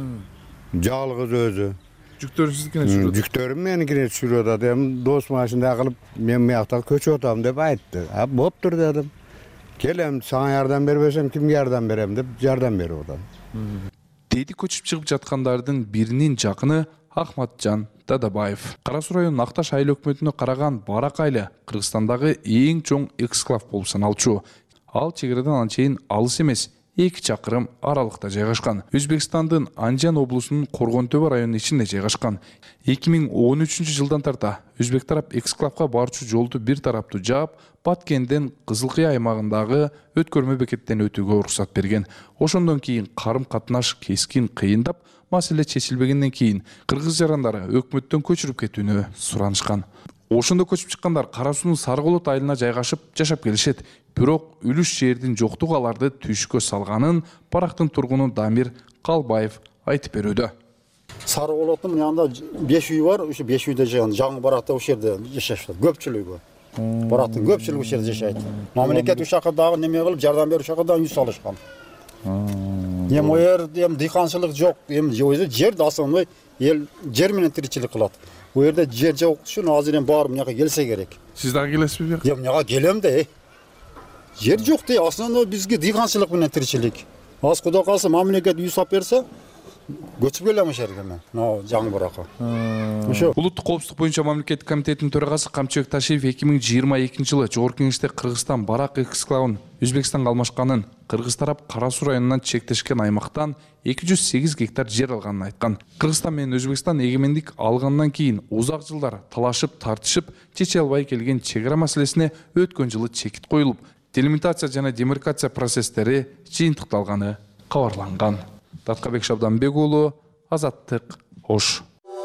Жалгыз өзү. Жүктөрү сиздикине жүрөт. Жүктөрүм меникине жүрүп атат. Эми дос машинада кылып, мен мыякта көчүп атам деп айтты. Болуптур дедим. Келем, сага жардам бербесем, кимге жардам берем деп жардам берип атам. Деди көчүп чыгып жаткандардын биринин жакыны Ахматжан Дадабаев. Кара Суу районунун Акташ айыл өкмөтүнө караган Барак айылы Кыргызстандагы эң чоң эксклав болуп саналчу. Ал чегерадан анчейин алыс эмес, 2 чакырым аралыкта жайгашкан. Өзбекстандын Анжан облусунун Коргонтөбө районунун ичинде жайгашкан. 2013 жылдан тарта өзбек тарап эксклавга барчу жолду бир тараптуу жаап, Баткенден Кызылкый аймагындагы өткөрмө бекеттен өтүүгө уруксат берген. Ошондон кийин карым катнаш кескин кыйындап, маселе чечилбегенден кийин кыргыз жарандары өкмөттөн көчүрүп кетүүнү суранышкан. Ошондо көчүп чыккандар Кара Суунун Сарыголот айылына жайгашып жашап келишет. Бирок үлүш жердин жоктугу аларды түшкө салганын Барактын тургуну Дамир Калбаев айтып берүүдө. Сарыголоттун янында 5 үй бар, ошо 5 үйдө жашаган. Жаңы Баракта ошол жерде жашашат. Көпчүлүгү. Барактын көпчүлүгү ошол жерде жашайт. Мамлекет ушакка дагы неме кылып жардам берип ушакка дагы үй салышкан. Эми о жерде дыйканчылык жок. Эми жер основной эл жер менен тиричилик кылат. Бу жерде жер жок үчүн азыр эми баары мынага келсе керек. Сиз дагы келесизби? Эми мынага келем да. Жер жок да, основной бизге дыйканчылык менен тиричилик. Аз Кудай калса мамлекет үй сап берсе, көчүп келем ошол жерге мен. Мына жаңы Баракка. Ошо. Улуттук коопсуздук боюнча мамлекеттик комитеттин төрагасы Камчыбек Ташиев 2022 жылы Жогорку Кеңеште Кыргызстан Барак эксклавын Өзбекстанга алмашканын, кыргыз тарап Кара Суу районунан чектешкен аймактан 208 гектар жер алганын айткан. Кыргызстан менен Өзбекстан эгемендик алгандан кийин узак жылдар талашып, тартышып, чече албай келген чегара маселесине өткөн жылы чекит коюлуп, делимитация жана демаркация процесстери жыйынтыкталганы кабарланган. Таткабек Шабданбек уулу, Азаттык, Ош.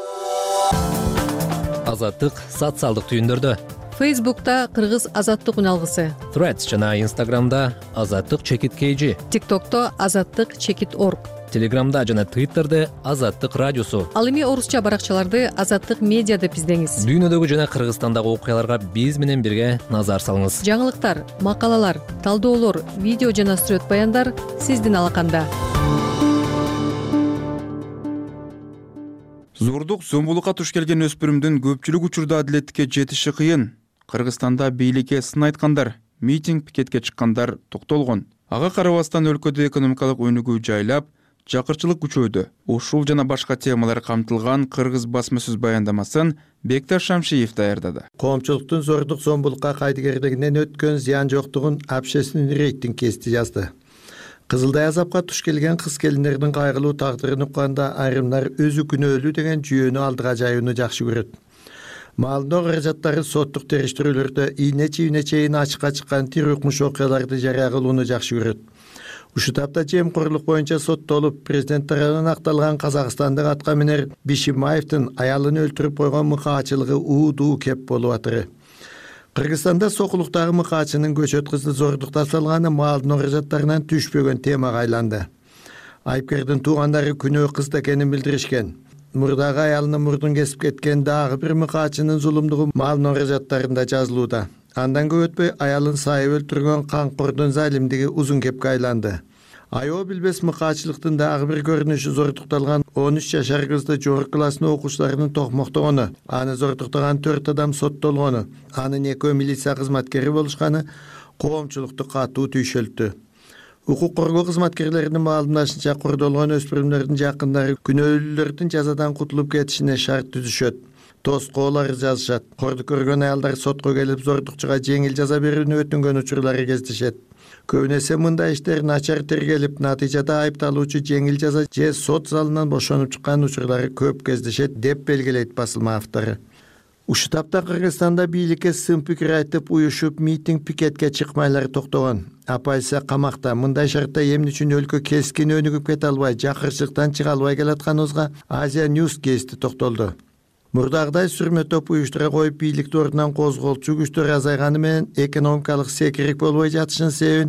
Азаттык социалдык түйүндөрдө. Фейсбукта Кыргыз Азаттык үналгысы. Threads жана Инстаграмда Азаттык чекит KG. ТикТокто Азаттык чекит орг. Телеграмда жана Твиттерде Азаттык радиосу. Ал эми орусча баракчаларды Азаттык медиа деп издеңиз. Дүйнөдөгү жана Кыргызстандагы окуяларга биз менен бирге назар салыңыз. Жаңылыктар, макалалар, талдоолор, видео жана сүрөт баяндар сиздин алаканда. Зордук зомбулукка туш келген өспүрүмдүн көпчүлүк учурда адилеттикке жетиши кыйын. Кыргызстанда бийликке сын айткандар, митинг пикетке чыккандар токтолгон. Ага карабастан өлкөдө экономикалык өнүгүү жайлап, жакырчылык күчөдү. Ушул жана башка темалар камтылган кыргыз басма сөз баяндамасын Бекташ Шамшиев даярдады. Коомчулуктун зордук зомбулукка кайдыгерлигинен өткөн зыян жоктугун общественный рейтинг кести жазды. Кызылдай азапка туш келген кыз келиндердин кайгылуу тагдырын укканда айрымдар өзү күнөөлүү деген жүйөнү алдыга жаюуну жакшы көрөт. Маалдоо каражаттары соттук териштирүүлөрдө ийне чейин ачыкка чыккан тир укмуш окуяларды жарыя кылууну жакшы көрөт. Ушул тапта жемкорлук боюнча соттолуп, президент тарабынан акталган казакстандык атка минер Бишимбаевдин аялын өлтүрүп койгон мыкаачылыгы уудуу кеп болуп атыры. Кыргызстанда сокулуктагы мыкаачынын көчөт кызды зордукта салганы маалдоо каражаттарынан түшпөгөн темага айланды. Айыпкердин туугандары күнөө кызда экенин билдиришкен. Мурдагы аялынын мурдун кесип кеткен дагы бир мыкаачынын зулумдугу маалдоо каражаттарында жазылууда. Андан көп өтпөй аялын сайып өлтүргөн канкордун залимдиги узун кепке айланды. Айоо билбес мыкаачылыктын дагы бир көрүнүшү зордукталган 13 жашар кызды жогорку класстын окуучуларынын токмоктогону, аны зордуктаган 4 адам соттолгону, анын экөө милиция кызматкери болушканы коомчулукту катуу түйшөлттү. Укук коргоо кызматкерлеринин маалымдашынча кордолгон өспүрүмдөрдүн жакындары күнөөлүүлөрдүн жазадан кутулуп кетишине шарт түзүшөт. Тоскоолар жазышат. Корду көргөн аялдар сотко келип зордукчуга жеңил жаза берүүнү өтүнгөн учурлары кездешет. Көбүнесе мындай иштер начар тергелип, натыйжада айыпталуучу жеңил жаза же сот залынан бошонуп чыккан учурлары көп кездешет деп белгилейт басылма автору. Ушул тапта Кыргызстанда бийликке сын пикир айтып, уюшуп митинг пикетке чыкмайлар токтогон. Апайса камакта. Мындай шартта эмне үчүн өлкө кескин өнүгүп кете албай, жакырчылыктан чыга албай келатканыбызга Азия News кести токтолду. Мурдагыдай сүрмө топ уюштура коюп бийликти ордунан козголчу күчтөр азайганы менен экономикалык секирик болбой жатышын себебин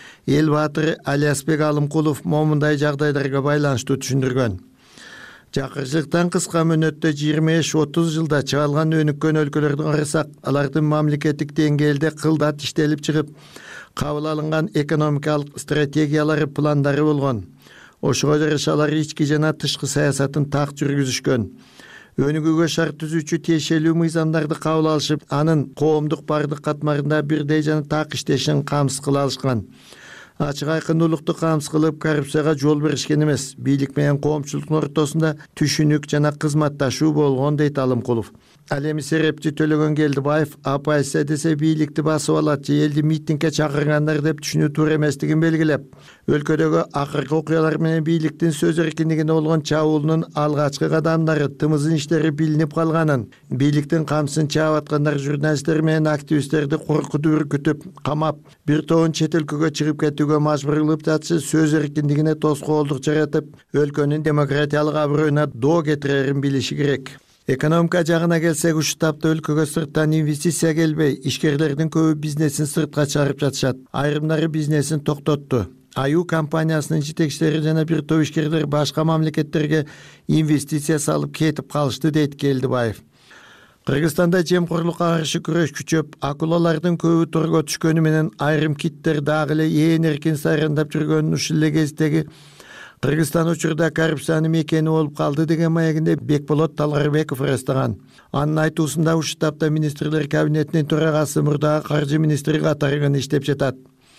эл баатыры Алиасбек Алымкулов момундай жагдайларга байланыштуу түшүндүргөн. Жакырчылыктан кыска мөөнөттө 25-30 жылда чыгалган өнүккөн өлкөлөрдү карасак, алардын мамлекеттик деңгээлде кылдат иштелип чыгып, кабыл алынган экономикалык стратегиялары, пландары болгон. Ошого жараша алар ички жана тышкы саясатын так жүргүзүшкөн. Өнүгүүгө шарт түзүүчү тиешелүү мыйзамдарды кабыл алышып, анын коомдук бардык катмарында бирдей жана так иштешин камсыз кыла алышкан. Ачык айкындуулукту камсыз кылып, коррупцияга жол беришкен эмес. Бийлик менен коомчулуктун ортосунда түшүнүк жана кызматташуу болгон дейт Алымкулов. Ал эми серепчи Төлөгөн Келдибаев апайса десе бийликти басып алат же элди митингге чакыргандар деп түшүнүү туура эместигин белгилеп, өлкөдөгү акыркы окуялар менен бийликтин сөз эркиндигине болгон чабуулунун алгачкы кадамдары, тымызын иштери билинип калганын, бийликтин камсын чаап аткандар журналисттер менен активисттерди коркутуп үркүтүп, камап, бир тобун чет өлкөгө чыгып кетүүгө мажбур кылып жатышы сөз эркиндигине тоскоолдук жаратып, өлкөнүн демократиялык абройуна доо кетирерин билиши керек. Экономика жагына келсек, ушул тапта өлкөгө сырттан инвестиция келбей, ишкерлердин көбү бизнесин сыртка чыгарып жатышат. Айрымдары бизнесин токтотту. Аю компаниясынын жетекчилери жана бир топ ишкерлер башка мамлекеттерге инвестиция салып кетип калышты, дейт Келдибаев. Кыргызстанда жемкорлукка каршы күрөш күчөп, акулалардын көбү торго түшкөнү менен айрым киттер дагы эле ээн эркин сайрандап жүргөнүн ушул эле кездеги Кыргызстан учурда коррупциянын мекени болуп калды деген маегинде Бекболот Талгарбеков ырастаган. Анын айтуусунда ушул тапта министрлер кабинетинин төрагасы мурдагы каржы министри катары иштеп жатат.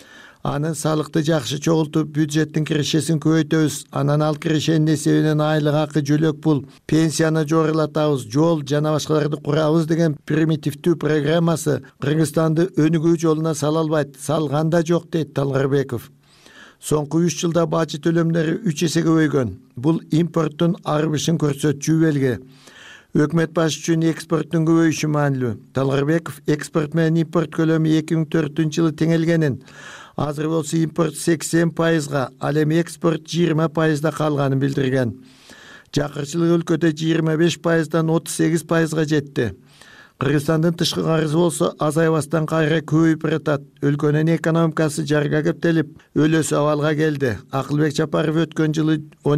Анын салыкты жакшы чогултуп, бюджеттин кирешесин көбөйтөбүз, анан ал кирешенин эсебинен айлык акы, жөлөк пул, пенсияны жогорулатабыз, жол жана башкаларды курабыз деген примитивдүү программасы Кыргызстанды өнүгүү жолуна сала албайт, салган да жок, дейт Талгарбеков. Соңку 3 жылда бажы төлөмдөрү 3 эсе көбөйгөн. Бул импорттун арбышын көрсөтчү белги. Өкмөт башы үчүн экспорттун көбөйүшү маанилүү. Талгарбеков экспорт менен импорт көлөмү 2004-жылы теңелгенин, азыр болсо импорт 80%, ал эми экспорт 20%да калганын билдирген. Жакырчылык өлкөдө 25%дан 38%га жетти. Кыргызстандын тышкы карызы болсо азайбастан кайра көбөйүп баратат. Өлкөнүн экономикасы жарга кептелип, өлөсү абалга келди. Акылбек Чапаров өткөн жылы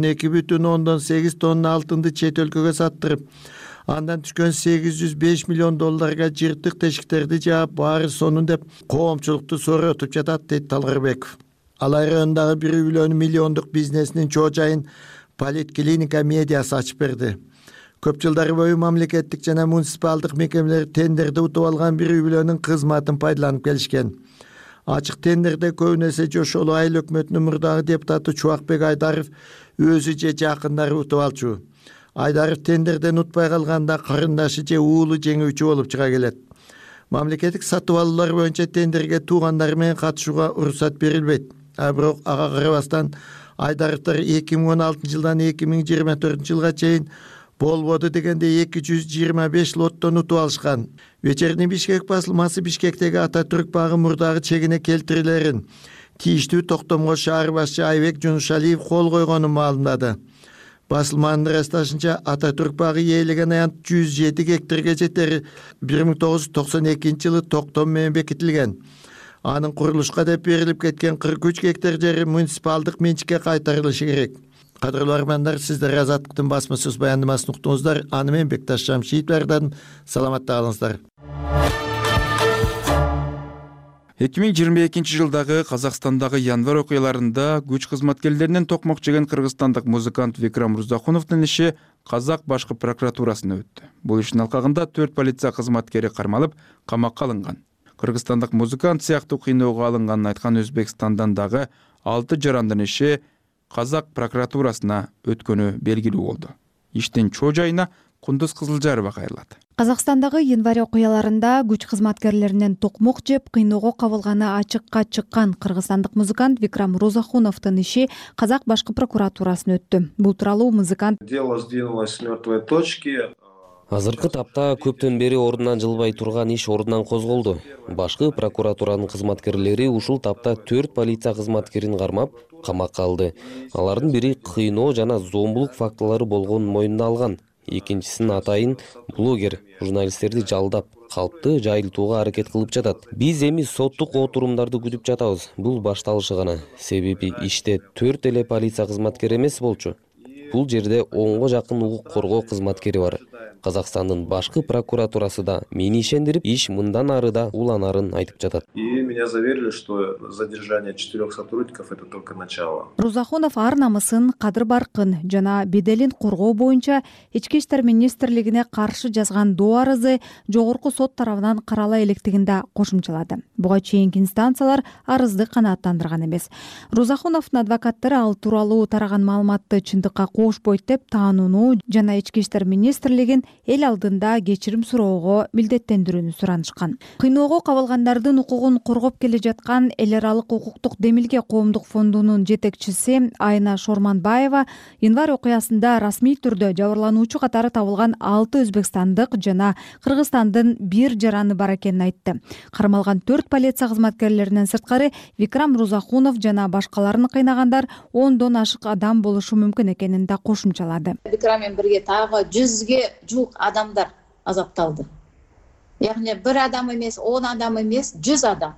12,8 тонна алтынды чет өлкөгө саттырып, андан түшкөн 805 миллион долларга жыртык тешиктерди жаап, баары сонун деп коомчулукту сооротуп жатат, дейт Талгарбеков. Ал райондагы 1,1 миллиондук бизнесинин чоо жайын Политклиника медиасы ачып берди. Көп жылдар бою мамлекеттик жана муниципалдык мекемелер тендерди утуп алган бир үй-бүлөнүн кызматын пайдаланып келишкен. Ачык тендерде көбүн эсе Жошолу айыл өкмөтүнүн мурдагы депутаты Чубакбек Айдаров өзү же жакындары утуп алчу. Айдаров тендерден утпай калганда карындашы же уулу жеңүүчү болуп чыга келет. Мамлекеттик сатып алуулар боюнча тендерге туугандары менен катышууга уруксат берилбейт. Бирок ага карабастан Айдаровдор 2016 жылдан 2024 жылга чейин болбоду дегенде 225 лоттон утуп алышкан. Вечерний Бишкек басылмасы Бишкектеги Ататүрк багы мурдагы чегине келтирилерин тийиштүү токтомго шаар башчы Айбек Жунушалиев кол койгонун маалымдады. Басылманын ырасташынча Ататүрк багы ээлеген аянт 107 гектарга жетери 1992 жылы токтом менен бекитилген. Анын курулушка деп берилип кеткен 43 гектар жери муниципалдык менчикке кайтарылышы керек. Кадырлуу армандар, сиздер Азаттыктын басма сөз баяндамасын уктуңуздар. Аны мен Бекташ Жамшиев даярдадым. Саламатта калыңыздар. 2022 жылдагы Казакстандагы январь окуяларында күч кызматкерлеринен токмок жеген кыргызстандык музыкант Викрам Рузахуновдун иши Казак башкы прокуратурасына өттү. Бул иштин алкагында 4 полиция кызматкери кармалып, камакка алынган. Кыргызстандык музыкант сыяктуу кыйноого алынганын айткан Өзбекстандан дагы 6 жарандын иши Казак прокуратурасына өткөнү белгилүү болду. Иштин чоо жайына Кундуз Кызылжарова кайрылат. Казакстандагы январь окуяларында күч кызматкерлеринен токмок жеп кыйноого кабылганы ачыкка чыккан кыргызстандык музыкант Викрам Рузахуновдун иши Казак башкы прокуратурасына өттү. Бул тууралуу музыкант дело сдвинулось с мертвой точки. Азыркы тапта көптөн бери ордунан жылбай турган иш ордунан козголду. Башкы прокуратуранын кызматкерлери ушул тапта 4 полиция кызматкерин кармап, камакка алды. Алардын бири кыйноо жана зомбулук фактылары болгонун мойнуна алган. Экинчисинин атайын блогер журналисттерди жалдап, калпты жайылтууга аракет кылып жатат. Биз эми соттук отурумдарды күтүп жатабыз. Бул башталышы гана. Себеби иште 4 эле полиция кызматкери эмес болчу. Бул жерде 10го жакын укук коргоо кызматкери бар. Казакстандын башкы прокуратурасы да мени ишендирип, иш мындан ары да уланарын айтып жатат. И меня заверили, что задержание 4 сотрудников это только начало. Рузахунов ар намысын, кадыр баркын жана беделин коргоо боюнча Ички иштер министрлигине каршы жазган доо арызы жогорку сот тарабынан карала электигин да кошумчалады. Буга чейинки инстанциялар арызды канааттандырган эмес. Рузахуновдун адвокаттары ал тууралуу тараган маалыматты чындыкка кошпойт деп таанууну жана Ички иштер министрлигин эл алдында кечирим суроого милдеттендирүүнү суранышкан. Кыйноого кабылгандардын укугун коргоп келе жаткан эл аралык укуктук демилге коомдук фондунун жетекчиси Айна Шорманбаева январь окуясында расмий түрдө жабырлануучу катары табылган 6 өзбекстандык жана Кыргызстандын 1 жараны бар экенин айтты. Кармалган 4 полиция кызматкерлеринен сырткары Викрам Рузахунов жана башкаларын кыйнагандар 10дон ашык адам болушу мүмкүн экенин да кошумчалады. Викрам менен бирге тагы 100ге жук адамдар азапталды. Яғни bir адам эмес, 10 адам эмес, 100 адам.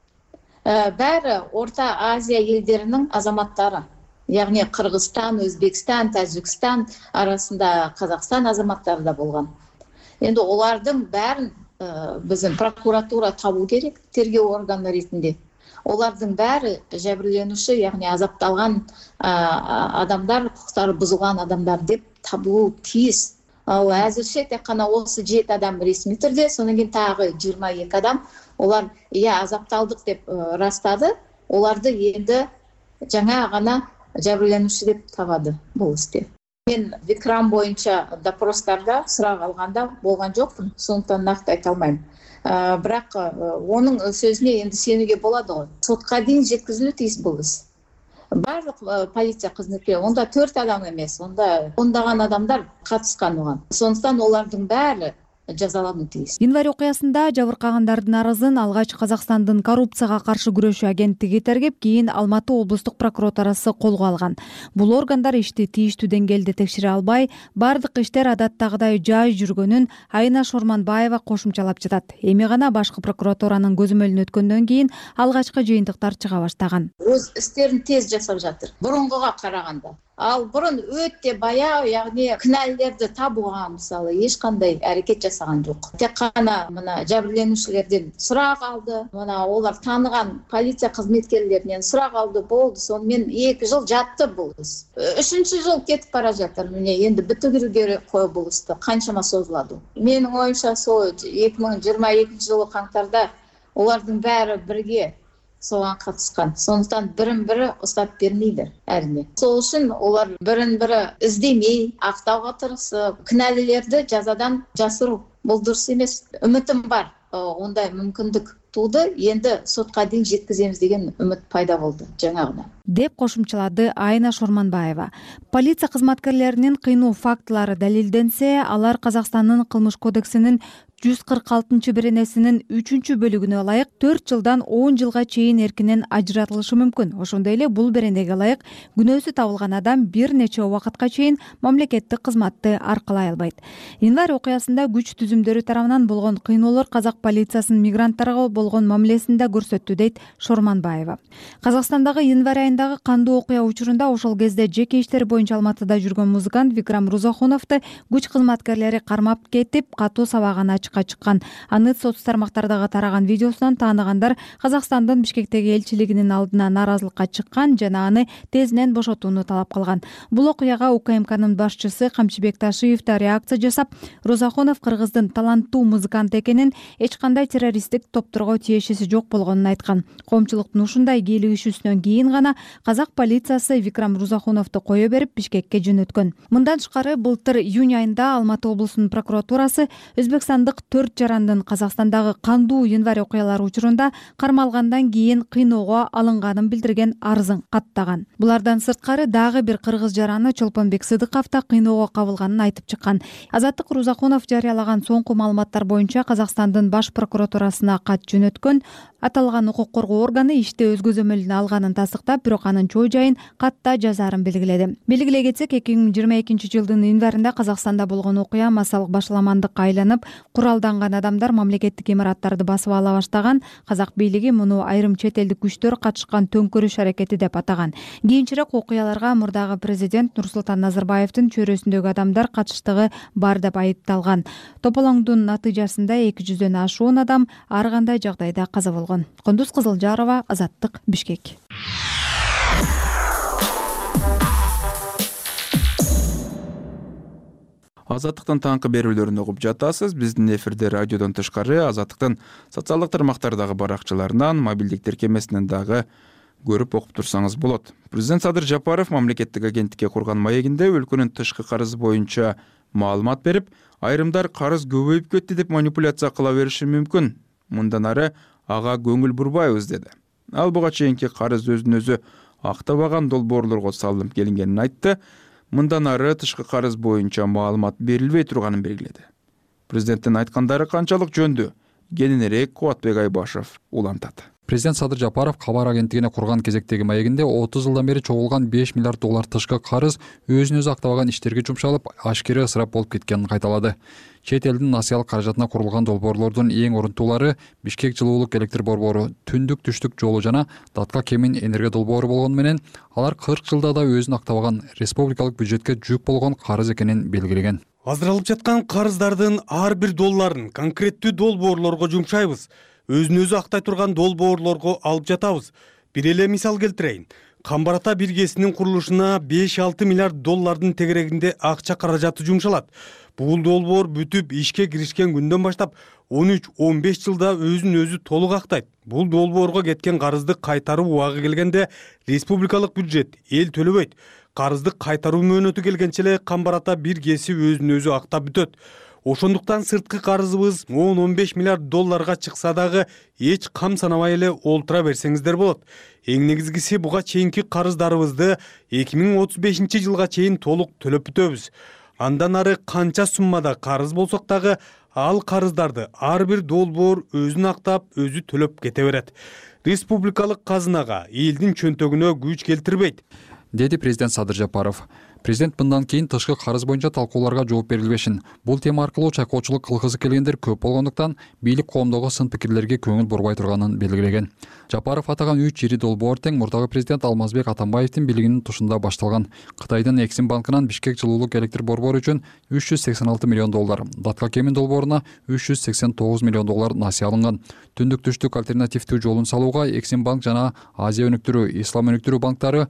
Бәрі Орта Азия елдерінің азаматтары. Яғни Кыргызстан, Өзбекстан, Тәжікстан арасында Қазақстан азаматтары да болған. Енді олардың бәрін біздің прокуратура табу керек, тергөө органы ретінде. Олардың бәрі жәбірленуші, яғни азапталған адамдар, құқықтары бұзылған адамдар деп табылу тиіс. Ал әзірше тек қана осы 7 адам ресми түрде, содан кейін тағы 22 адам олар азапталдық деп растады. Оларды енді жаңа ғана жәбірленуші деп табады бұл істе. Мен Викрам бойынша допростарда сұрақ алғанда болған жоқпын, сондықтан нақты айта алмаймын. Бірақ оның сөзіне енді сенуге болады ғой. Сотқа дейін жеткізілуі тиіс бұл іс. Барлық полиция қызметкері, онда 4 адам емес, онда ондаған адамдар қатысқан оған. Сондықтан олардың бәрі жазалануы тиіс. Январь окуясында жабыркагандардын арызын алгач Казакстандын коррупцияга каршы күрөшүү агенттиги тергеп, кийин Алматы облустук прокуратурасы колго алган. Бул органдар ишти тийиштүү деңгээлде текшере албай, бардык иштер адаттагыдай жай жүргөнүн Айна Шорманбаева кошумчалап жатат. Эми гана башкы прокуратуранын көзөмөлүнө өткөндөн кийин алгачкы жыйынтыктар чыга баштаган. Өз иштерин тез жасап жатыр. Бурунгуга караганда. ал бурун өтө баягы, ягни күнәлилерди табууга мисалы эч кандай аракет жасаган жок. Тек гана мына жабирленүүчүлөрдөн сурак алды, мына олар тааныган полиция кызметкерлеринен сурак алды, болду. Сону мен 2 жыл жатты бул иш. 3-чү жыл кетип бара жатыр. Міне енді бүтүрү керек кой бул ишти. Канчама созулады. Менин оюмча сол 2022 жылы каңтарда олардын баары бирге соған катышкан. Сондуктан бирин-бири устап бермейдир, әрине. Сол үчүн олар бирин-бири издемей, актауга тырышып, күнәлилерди жазадан жасыруу. Бул дурус эмес. Үмүтүм бар. Ондай мүмкүндүк тууду. Енді сотқа дейин жеткиземиз деген үмүт пайда болду жаңагыдан. Деп кошумчалады Айна Шорманбаева. Полиция кызматкерлеринин кыйноо фактылары далилденсе, алар Казакстандын кылмыш кодексинин 146-беренесинин 3-бөлүгүнө ылайык 4 жылдан 10 жылга чейин эркинен ажыратылышы мүмкүн. Ошондой эле бул беренеге ылайык күнөөсү табылган адам бир нече убакытка чейин мамлекеттик кызматты аркалай албайт. Январь окуясында күч түзүмдөрү тарабынан болгон кыйноолор казак полициясынын мигранттарга болгон мамилесин да көрсөттү, дейт Шорманбаева. Казакстандагы январь айындагы кандуу окуя учурунда ошол кезде жеке иштер боюнча Алматыда жүргөн музыкант Викрам Рузахуновду күч кызматкерлери кармап кетип, катуу сабаган чыккан. Аны соц тармактардагы тараган видеосунан тааныгандар Казакстандын Бишкектеги элчилигинин алдына нааразылыкка чыккан жана аны тезинен бошотууну талап кылган. Бул окуяга УКМКнын башчысы Камчыбек Ташиев да реакция жасап, Рузахунов кыргыздын таланттуу музыкант экенин, эч кандай террористтик топторго тиешеси жок болгонун айткан. Коомчулуктун ушундай кийлигишүүсүнөн кийин гана казак полициясы Викрам Рузахуновду кое берип Бишкекке жөнөткөн. Мындан тышкары былтыр июнь айында Алматы облусунун прокуратурасы өзбекстандык 4 жарандын Казакстандагы кандуу январь окуялары учурунда кармалгандан кийин кыйноого алынганын билдирген арызын каттаган. Булардан сырткары дагы бир кыргыз жараны Чолпонбек Сыдыков да кыйноого кабылганын айтып чыккан. Азаттык Рузахунов жарыялаган соңку маалыматтар боюнча Казакстандын баш прокуратурасына кат жөнөткөн. Аталган укук коргоо органы ишти өз көзөмөлүнө алганын тастыктап, бирок анын чоо жайын катта жазаарын белгиледи. Белгилей кетсек, 2022 жылдын январында Казакстанда болгон окуя массалык башаламандыкка айланып, куралданган адамдар мамлекеттик имараттарды басып ала баштаган. Казак бийлиги муну айрым чет элдик күчтөр катышкан төңкөрүш аракети деп атаган. Кийинчерээк окуяларга мурдагы президент Нурсултан Назарбаевдин чөйрөсүндөгү адамдар катыштыгы бар деп айыпталган. Тополоңдун натыйжасында 200дөн ашуун адам ар кандай жагдайда каза болгон. Кондуз Кызылжарова, Азаттык, Бишкек. Азаттыктын таңкы берүүлөрүн угуп жатасыз. Биздин эфирде радиодон тышкары Азаттыктын социалдык тармактардагы баракчаларынан, мобилдик тиркемесинен дагы көрүп окуп турсаңыз болот. Президент Садыр Жапаров мамлекеттик агенттикке курган маегинде өлкөнүн тышкы карызы боюнча маалымат берип, айрымдар карыз көбөйүп кетти деп манипуляция кыла бериши мүмкүн. Мындан ары ага көңүл бурбайбыз деди. Ал буга чейинки карыз өзүн өзү актабаган долбоорлорго салынып келингенин айтты. Мындан ары тышкы карыз боюнча маалымат берилбей турганын белгиледи. Президенттин айткандары канчалык жөндү? Кененирээк Кубатбек Айбашев улантат. Президент Садыр Жапаров кабар агенттигине курган кезектеги маегинде 30 жылдан бери чогулган 5 миллиард доллар тышкы карыз өзүн өзү актабаган иштерге жумшалып, ашкере ысырап болуп кеткенин кайталады. Чет элдин насыялык каражатына курулган долбоорлордун эң орунтуулары Бишкек жылуулук электр борбору, түндүк түштүк жолу жана Датка Кемин энергия долбоору болгону менен алар 40 жылда да өзүн актабаган республикалык бюджетке жүк болгон карыз экенин белгилеген. Аздыралып жаткан карыздардын ар бир долларын конкреттүү долбоорлорго жумшайбыз. Өзүн өзү актай турган долбоорлорго алып жатабыз. Бир эле мисал келтирейин. Камбар ата биргесинин курулушуна 5-6 миллиард доллардын тегерегинде акча каражаты жумшалат. Бул долбоор бүтүп ишке киришкен күндөн баштап 13-15 жылда өзүн өзү толук актайт. Бул долбоорго кеткен карызды кайтаруу убагы келгенде республикалык бюджет эл төлөбөйт. Карызды кайтаруу мөөнөтү келгенче эле Камбар ата биргеси өзүн өзү актап бүтөт. Ошондуктан сырткы карызыбыз 10-15 миллиард долларга чыкса дагы эч кам санабай эле олтура берсеңиздер болот. Эң негизгиси буга чейинки карыздарыбызды 2035 жылга чейин толук төлөп бүтөбүз. Андан ары канча суммада карыз болсок дагы ал карыздарды ар бир долбоор өзүн актап, өзү төлөп кете берет. Республикалык казынага, элдин чөнтөгүнө күч келтирбейт, деди президент Садыр Жапаров. Президент мындан кийин тышкы карыз боюнча талкууларга жооп берилбешин. Бул тема аркылуу чайкоочулук кылгысы келгендер көп болгондуктан бийлик коомдогу сын пикирлерге көңүл бурбай турганын белгилеген. Жапаров атаган 3 ири долбоор тең мурдагы президент Алмазбек Атамбаевдин бийлигинин тушунда башталган. Кытайдын Эксим банкынан Бишкек жылуулук электр борбору үчүн $386 миллион, Датка Кемин долбооруна $389 миллион насыя алынган. Түндүк түштүк альтернативдүү жолун салууга Эксим банк жана Азия өнүктүрүү, Ислам өнүктүрүү банктары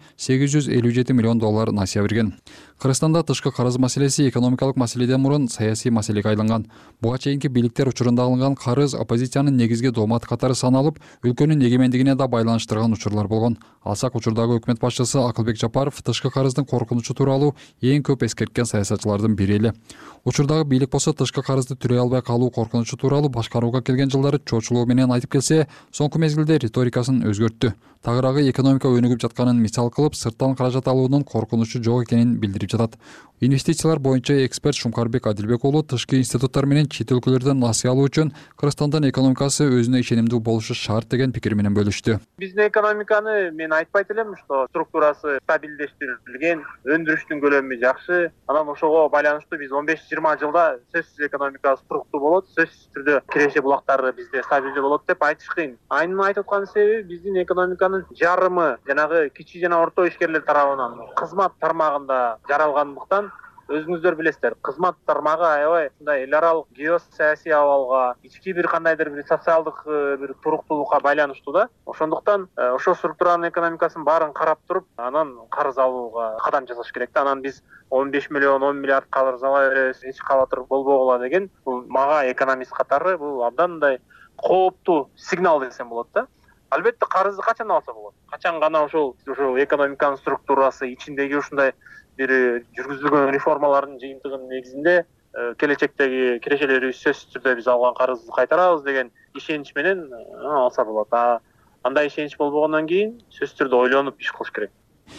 $857 миллион насыя берген. Кыргызстанда тышкы карыз маселеси экономикалык маселеден мурун саясий маселеге айланган. Буга чейинки бийликтер учурунда алынган карыз оппозициянын негизги дооматы катары саналып, өлкөнүн эгемендигине да байланыштырган учурлар болгон. Алсак учурдагы өкмөт башчысы Акылбек Жапаров тышкы карыздын коркунучу тууралуу эң көп эскерткен саясатчылардын бири эле. Учурдагы бийлик болсо тышкы карызды түрөй албай калуу коркунучу тууралуу башкарууга келген жылдары чочулуу менен айтып келсе, соңку мезгилде риторикасын өзгөрттү. Тагыраагы экономика өнүгүп жатканын мисал кылып, сырттан каражат алуунун коркунучу жок экенин билдирип жатат. Инвестициялар боюнча эксперт Шумкарбек Адилбек уулу тышкы институттар менен чет өлкөлөрдөн насыя алуу үчүн Кыргызстандын экономикасы өзүнө ишенимдүү болушу шарт деген пикир менен бөлүштү. Биздин экономиканы мен айтпайт элем, что структурасы стабилдештирилген, өндүрүштүн көлөмү жакшы. Анан ошого байланыштуу биз 15-20 жылда сөзсүз экономика структур болот, сөзсүз түрдө киреше булактары бизде стабилдүү болот деп айтыш кыйын. Айнын айтып аткан себеби биздин экономиканын жарымы жанагы кичи жана орто ишкерлер тарабынан кызмат тармагында жаралгандыктан, өзүңүздөр билесиздер, кызмат тармагы аябай мындай эл аралык геосаясий абалга, ички бир кандайдыр бир социалдык бир туруктуулукка байланыштуу да. Ошондуктан ошол структуранын экономикасын баарын карап туруп, анан карыз алууга кадам жасаш керек да. Анан биз 15 миллион, 10 миллиард карыз ала беребиз, эч кала туруп болбогула деген, бул мага экономист катары бул абдан мындай кооптуу сигнал десем болот да. Албетте карызды качан алса болот? Качан гана ошол экономиканын структурасы ичиндеги ушундай бир жүргүзүлгөн реформалардын жыйынтыгынын негизинде келечектеги кирешелерибиз сөзсүз түрдө биз алган карызды кайтарабыз деген ишенич менен алса болот. Андай ишенич болбогондон кийин сөзсүз түрдө ойлонуп иш кылыш керек.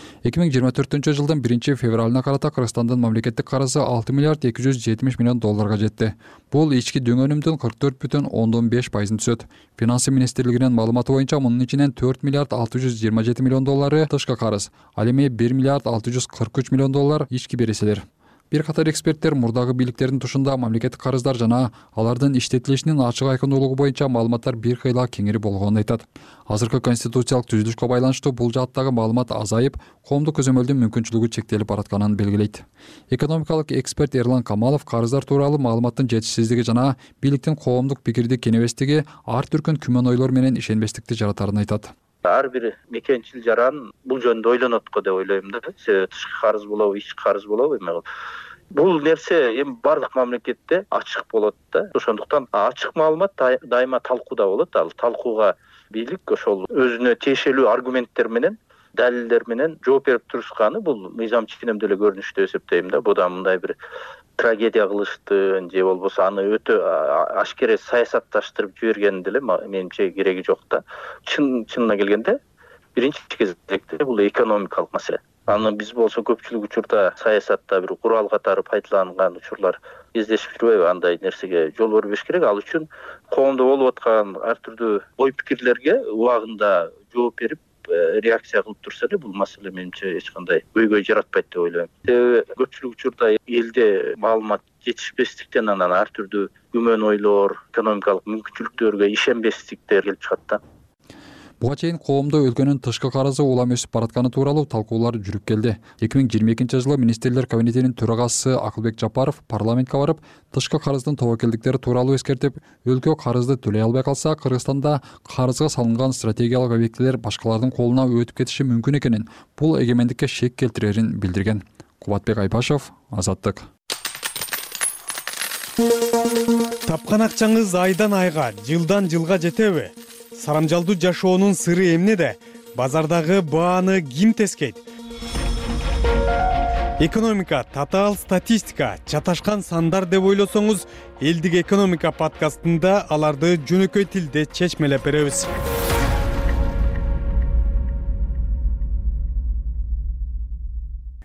2024 жылдын 1-февралына карата Кыргызстандын мамлекеттик карызы $6,270 миллион жетти. Бул ички дөңөнүмдүн 44,5% түзөт. Финансы министрлигинин маалыматы боюнча мунун ичинен $4,627 миллион тышкы карыз, ал эми $1,643 миллион ички береселер. Бир катар эксперттер мурдагы бийликтердин тушунда мамлекеттик карыздар жана алардын иштетилишинин ачык айкындуулугу боюнча маалыматтар бир кыйла кеңири болгонун айтат. Азыркы конституциялык түзүлүшкө байланыштуу бул жааттагы маалымат азайып, коомдук көзөмөлдүн мүмкүнчүлүгү чектелип баратканын белгилейт. Экономикалык эксперт Эрлан Камалов карыздар тууралуу маалыматтын жетишсиздиги жана бийликтин коомдук пикирди кенебестиги ар түркүн күмөн ойлор менен ишенбестикти жаратарын айтат. Ар бир мекенчил жаран бул жөнүндө ойлонот го деп ойлойм да. Тышкы карыз болобу, ички карыз болобу эми. Бул нерсе эми бардык мамлекетте ачык болот да. Ошондуктан ачык маалымат дайыма талкууда болот. Ал талкууга бийлик ошол өзүнө тиешелүү аргументтер менен, далилдер менен жооп берип турушканы бул мыйзам ченемдүү эле көрүнүш деп эсептейм да. Буда мындай бир трагедия кылыштын же болбосо аны өтө ашкере саясатташтырып жибергенин деле менимче кереги жок да. Чынына келгенде биринчи кезекте бул экономикалык маселе. Аны биз болсо көпчүлүк учурда саясатта бир курал катары пайдаланган учурлар кездешип жүрбөйбү? Андай нерсеге жол бербеш керек. Ал үчүн коомдо болуп аткан ар түрдүү ой пикирлерге убагында жооп берип реакция кылып турса эле бул маселе менимче эч кандай көйгөй жаратпайт деп ойлойм. Себеби көпчүлүк учурда элде маалымат жетишпестиктен анан ар түрдүү күмөн ойлор, экономикалык мүмкүнчүлүктөргө ишенбестиктер келип чыгат да. Буга чейин коомдо өлкөнүн тышкы карызы улам өсүп баратканы тууралуу талкуулар жүрүп келди. 2022 жылы министрлер кабинетинин төрагасы Акылбек Жапаров парламентке барып, тышкы карыздын тобокелдиктери тууралуу эскертип, өлкө карызды төлөй албай калса, Кыргызстанда карызга салынган стратегиялык объектилер башкалардын колуна өтүп кетиши мүмкүн экенин, бул эгемендикке шек келтирерин билдирген. Кубатбек Айбашев, Азаттык. Тапкан акчаңыз айдан айга, жылдан жылга жетеби? Сарамжалдуу жашоонун сыры эмнеде? Базардагы бааны ким тескейт? Экономика, татаал статистика, чаташкан сандар деп ойлосоңуз, элдик экономика подкастында аларды жөнөкөй тилде чечмелеп беребиз.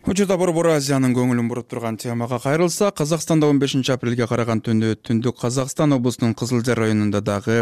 Учурда Борбор Азиянын көңүлүн буруп турган темага кайрылса, Казакстанда 15 апрелге караган түндө Түндүк Казакстан облусунун Кызыл Жар районунда дагы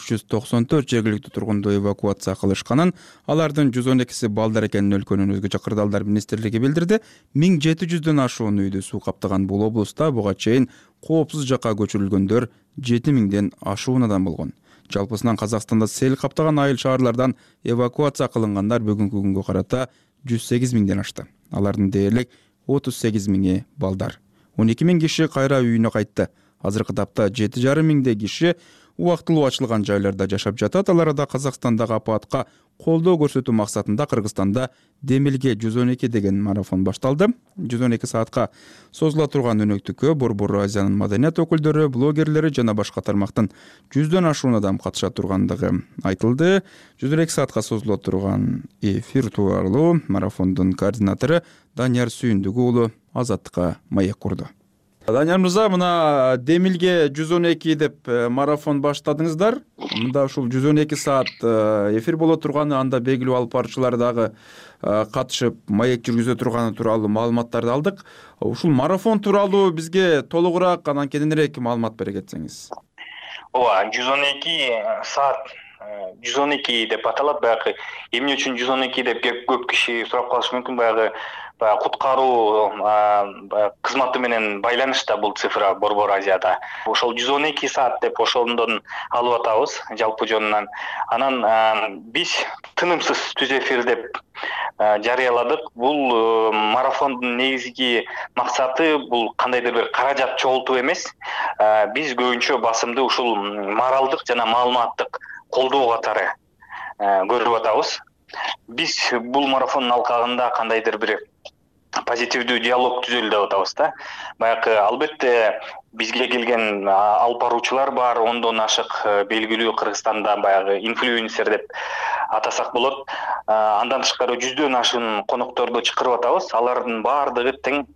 394 жергиликтүү тургунду эвакуация кылышканын, алардын 112си балдар экенин өлкөнүн өзгөчө кырдаалдар министрлиги билдирди. 1700дөн ашуун үйдү суу каптаган бул облуста буга чейин коопсуз жакка көчүрүлгөндөр 7000ден ашуун адам болгон. Жалпысынан Казакстанда сел каптаган айыл шаарлардан эвакуация кылынгандар бүгүнкү күнгө карата 108 миңден ашты. Алардын дээрлик 38 миңи балдар. 12 миң киши кайра үйүнө кайтты. Азыркы тапта 7,5 миңдей киши убактылуу ачылган жайларда жашап жатат. Аларда Казакстандагы апатка колдоо көрсөтүү максатында Кыргызстанда Демилге 112 деген марафон башталды. 112 саатка созула турган өнөктүккө Борбор Азиянын маданият өкүлдөрү, блогерлери жана башка тармактын 100дөн ашуун адам катыша тургандыгы айтылды. 112 саатка созула турган эфир тууралуу марафондун координатору Данияр Сүйүндүгү уулу Азаттыкка маек курду. Данияр мырза, мына Демилге 112 деп марафон баштадыңыздар. Мында ушул 112 саат эфир боло турганы, анда белгилүү алып баруучулар дагы катышып маек жүргүзө турганы тууралуу маалыматтарды алдык. Ушул марафон тууралуу бизге толугураак, анан кененирээк маалымат бере кетсеңиз. Ооба, 112 саат 112 деп аталат. Баягы эмне үчүн 112 деп көп киши сурап калышы мүмкүн. Баягы куткаруу кызматы менен байланышта бул цифра Борбор Азияда. Ошол 112 саат деп ошондон алып атабыз жалпы жонунан. Анан биз тынымсыз түз эфир деп жарыяладык. Бул марафондун негизги максаты бул кандайдыр бир каражат чогултуу эмес. Биз көбүнчө басымды ушул моралдык жана маалыматтык колдоо катары көрүп атабыз. Биз бул марафондун алкагында кандайдыр бир позитивдүү диалог түзөлдү деп атабыз да. Баягы албетте бизге келген алып баруучулар бар, 10дон ашык белгилүү Кыргызстанда баягы инфлюенсер деп атасак болот. Андан тышкары 100дөн ашуун конокторду чакырып атабыз. Алардын баардыгы тең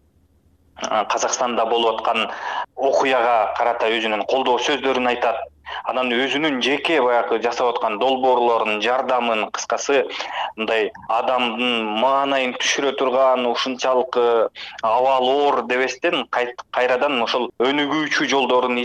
Казакстанда болуп аткан окуяга карата өзүнүн колдоо сөздөрүн айтат. Анан өзүнүн жеке баягы жасап аткан долбоорлорун, жардамын, кыскасы мындай адамдын маанайын түшүрө турган, ушунчалык абал оор дебестен кайрадан ошол өнүгүүчү жолдорун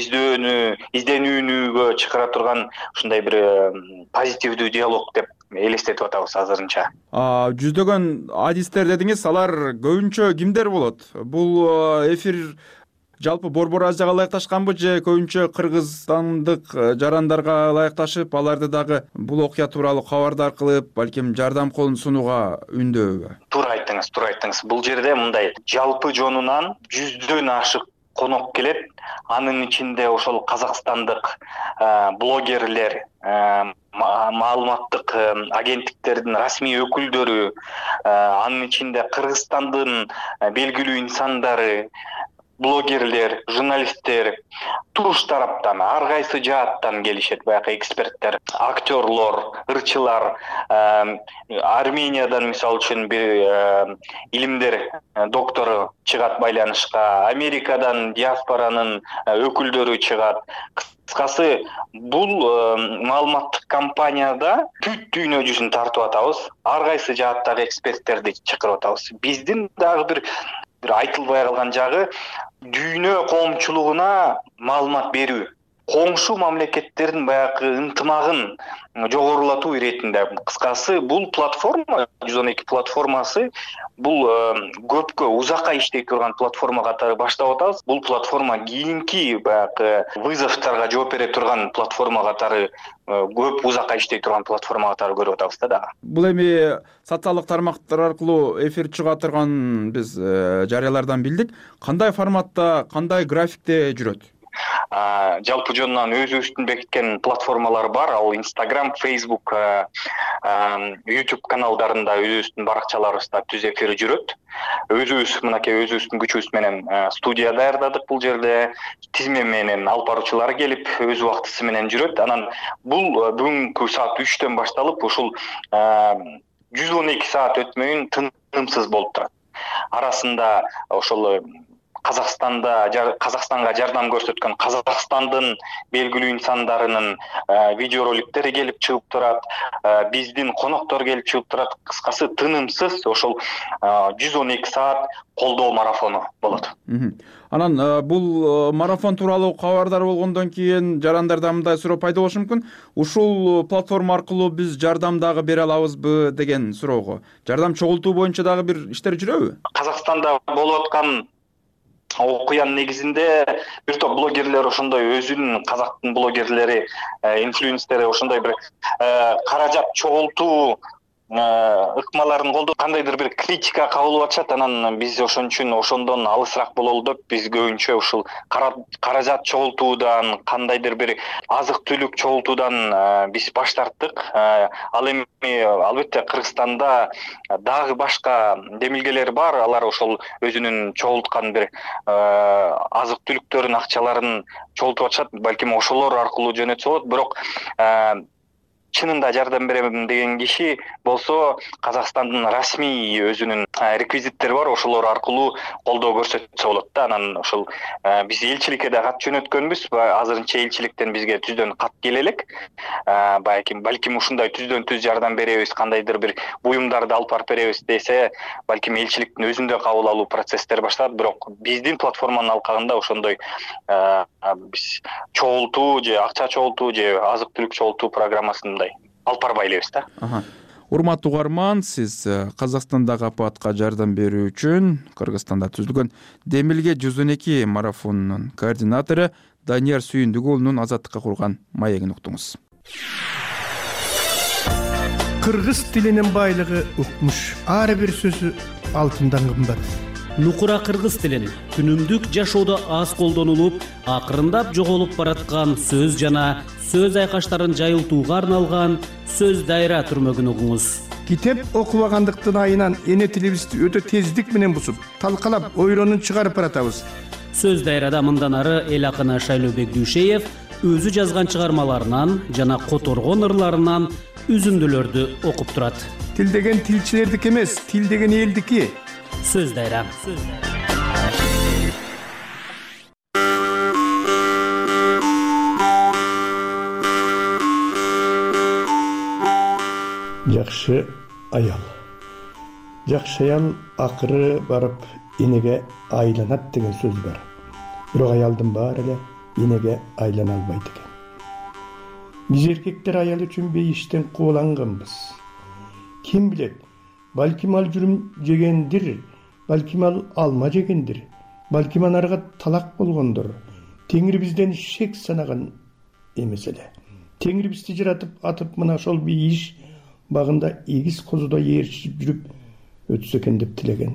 изденүүгө чакыра турган ушундай бир позитивдүү диалог деп элестетип атабыз азырынча. Жүздөгөн адистер дедиңиз, алар көбүнчө кимдер болот? Бул эфир жалпы Борбор Азияга ылайыкташканбы же көбүнчө кыргызстандык жарандарга ылайыкташып, аларды дагы бул окуя тууралуу кабардар кылып, балким жардам колун сунууга үндөбү? Туура айттыңыз. Бул жерде мындай жалпы жонунан 100дөн ашык конок келет. Анын ичинде ошол казакстандык блогерлер, маалыматтык агенттиктердин расмий өкүлдөрү, анын ичинде Кыргызстандын белгилүү инсандары, блогерлер, журналисттер, туруш тараптан, ар кайсы жааттан келишет баягы эксперттер, актерлор, ырчылар, Армениядан мисалы үчүн бир илимдер доктору чыгат байланышка, Америкадан диаспоранын өкүлдөрү чыгат. Кыскасы, бул маалыматтык кампанияда бүт дүйнө жүзүн тартып атабыз. Ар кайсы жааттагы эксперттерди чакырып атабыз. Биздин дагы бир айтылбай калган жагы дүйнө коомчулугуна маалымат берүү. Коңшу мамлекеттердин баягы ынтымагын жогорулатуу иретинде. Кыскасы, бул платформа, 112 платформасы, бул көпкө узакка иштей турган платформа катары баштап атабыз. Бул платформа кийинки баягы вызовторго жооп бере турган платформа катары, көп узакка иштей турган платформа катары көрүп атабыз да дагы. Бул эми социалдык тармактар аркылуу эфир чыга турган биз жарыялардан билдик. Кандай форматта, кандай графикте жүрөт? Жалпы жонунан өзүбүздүн бекиткен платформалар бар. Ал Instagram, Facebook, YouTube каналдарында өзүбүздүн баракчаларыбызда түз эфир жүрөт. Өзүбүз мынакей өзүбүздүн күчүбүз менен студия даярдадык бул жерде. Тизме менен алып баруучулар келип, өз убактысы менен жүрөт. Анан бул бүгүнкү саат 3төн башталып, ушул 112 саат өтмөйүн тынымсыз болуп турат. Арасында ошол Казакстанга жардам көрсөткөн Казакстандын белгилүү инсандарынын видеороликтери келип чыгып турат, биздин коноктор келип чыгып турат. Кыскасы тынымсыз ошол 112 саат колдоо марафону болот. Анан бул марафон тууралуу кабардар болгондон кийин жарандарда мындай суроо пайда болушу мүмкүн. Ушул платформа аркылуу биз жардам дагы бере алабызбы деген суроого. Жардам чогултуу боюнча дагы бир иштер жүрөбү? Казакстанда болуп аткан окуянын негизинде бир топ блогерлер ошондой өзүнүн казактын блогерлери, инфлюенсерлери ошондой бир каражат чогултуу ыкмаларын колдоп кандайдыр бир критика кабыл атышат. Анан биз ошон үчүн ошондон алысыраак бололу деп биз көбүнчө ушул каражат чогултуудан, кандайдыр бир азык түлүк чогултуудан биз баш тарттык. Ал эми албетте Кыргызстанда дагы башка демилгелер бар. Алар ошол өзүнүн чогулткан бир азык түлүктөрүн, акчаларын чогултуп атышат. Балким ошолор аркылуу жөнөтсө болот. Бирок чынында жардам берем деген киши болсо Казакстандын расмий өзүнүн реквизиттери бар, ошолор аркылуу колдоо көрсөтсө болот да. Анан ошол биз элчиликке да кат жөнөткөнбүз. Азырынча элчиликтен бизге түздөн кат келе элек. Балким ушундай түздөн түз жардам беребиз, кандайдыр бир буюмдарды алып барып беребиз десе, балким элчиликтин өзүндө кабыл алуу процесстери башталат. Бирок биздин платформанын алкагында ошондой биз чогултуу же акча чогултуу же азык түлүк чогултуу программасын алып барбай элебиз да. Урматтуу угарман, сиз Казакстандагы апатка жардам берүү үчүн Кыргызстанда түзүлгөн Демилге 112 марафонунун координатору Данияр Сүйүндүк уулунун Азаттыкка курган маегин уктуңуз. Кыргыз тилинин байлыгы укмуш. Ар бир сөзү алтындан кымбат. Нукура кыргыз тилин күнүмдүк жашоодо аз колдонулуп, акырындап жоголуп бараткан сөз жана сөз айкаштарын жайылтууга арналган сөз дайра түрмөгүн угуңуз. Китеп окубагандыктын айынан эне тилибизди өтө тездик менен бусуп, талкалап, ойронун чыгарып баратабыз. Сөз дайрада мындан ары эл акыны Шайлообек Дүйшеев өзү жазган чыгармаларынан жана которгон ырларынан үзүндүлөрдү окуп турат. Тил деген тилчилердики эмес, тил деген элдики. Сөз дайра. Жакшы аял. Жакшы аял акыры барып энеге айланат деген сөз бар. Бирок аялдын баары эле энеге айлана албайт экен. Биз эркектер аял үчүн бейиштен кууланганбыз. Ким билет, балким ал жүрүм жегендир, балким ал алма жегендир, балким анарга талак болгондор. Теңир бизден шек санаган эмес эле. Теңир бизди жаратып атып мына ошол бейиш багында эгиз козудо ээрчип жүрүп өтсө экен деп тилеген.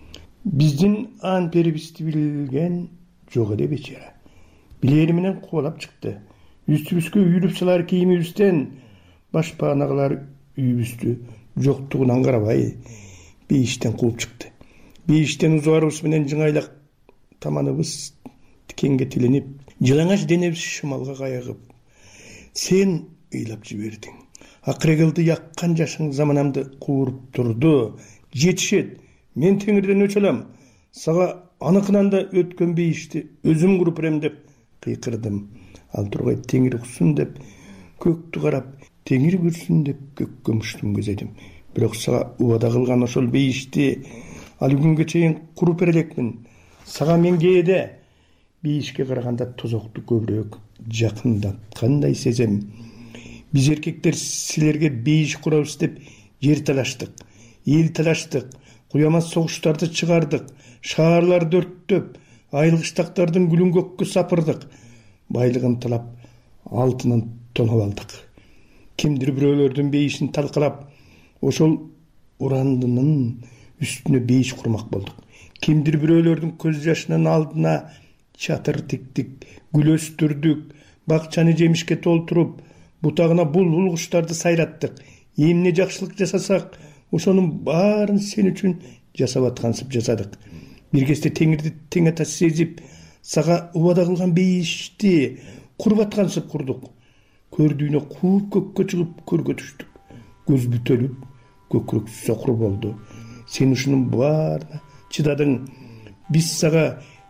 Биздин ан перибизди билген жок эле бечара. Билери менен кубалап чыкты. Үстүбүзгө үйүлүп салар кийимибизден башпаанагылар үйүбүздү жоктугунан карабай бейиштен кууп чыкты. Бейиштен узарыбыз менен жыңайлак таманыбыз тикенге тиленип, жылаңач денебиз шымалга кайыгып, сен ыйлап жибердиң. Акырегылды яккан жашың заманамды кууруп турду. Жетишет, мен теңирден өч алам. Сага аныкынан да өткөн бейишти өзүм куруп берем деп кыйкырдым. Ал тургай теңир уксун деп көктү карап, теңир көрсүн деп көккө муштум көзөйдүм. Бирок сага убада кылган ошол бейишти ал күнгө чейин куруп бере элекмин. Сага мен кээде бейишке караганда тозокту көбүрөөк жакындаткандай сезем. Биз эркектер силерге бейиш курабыз деп жер талаштык, эл талаштык, куямас согуштарды чыгардык, шаарларды өрттөп, айылгыштактардын гүлүн көккө сапырдык, байлыгын талап, алтынын тоноп алдык. Кимдир бирөөлөрдүн бейишин талкалап, ошол урандынын үстүнө бейиш курмак болдук. Кимдир бирөөлөрдүн көз жашынын алдына чатыр тиктик, гүл өстүрдүк, бакчаны жемишке толтуруп, бутагына булбул куштарды сайраттык. Эмне жакшылык жасасак, ошонун баарын сен үчүн жасап аткансып жасадык. Бир кезде теңирди тең ата сезип, сага убада кылган бейишти куруп аткансып курдук. Көрдүүнө кууп көккө чыгып көргө түштүк. Көз бүтөлүп, көкүрөк соқыр болду. Сен ушунун баарына чыдадың. Биз сага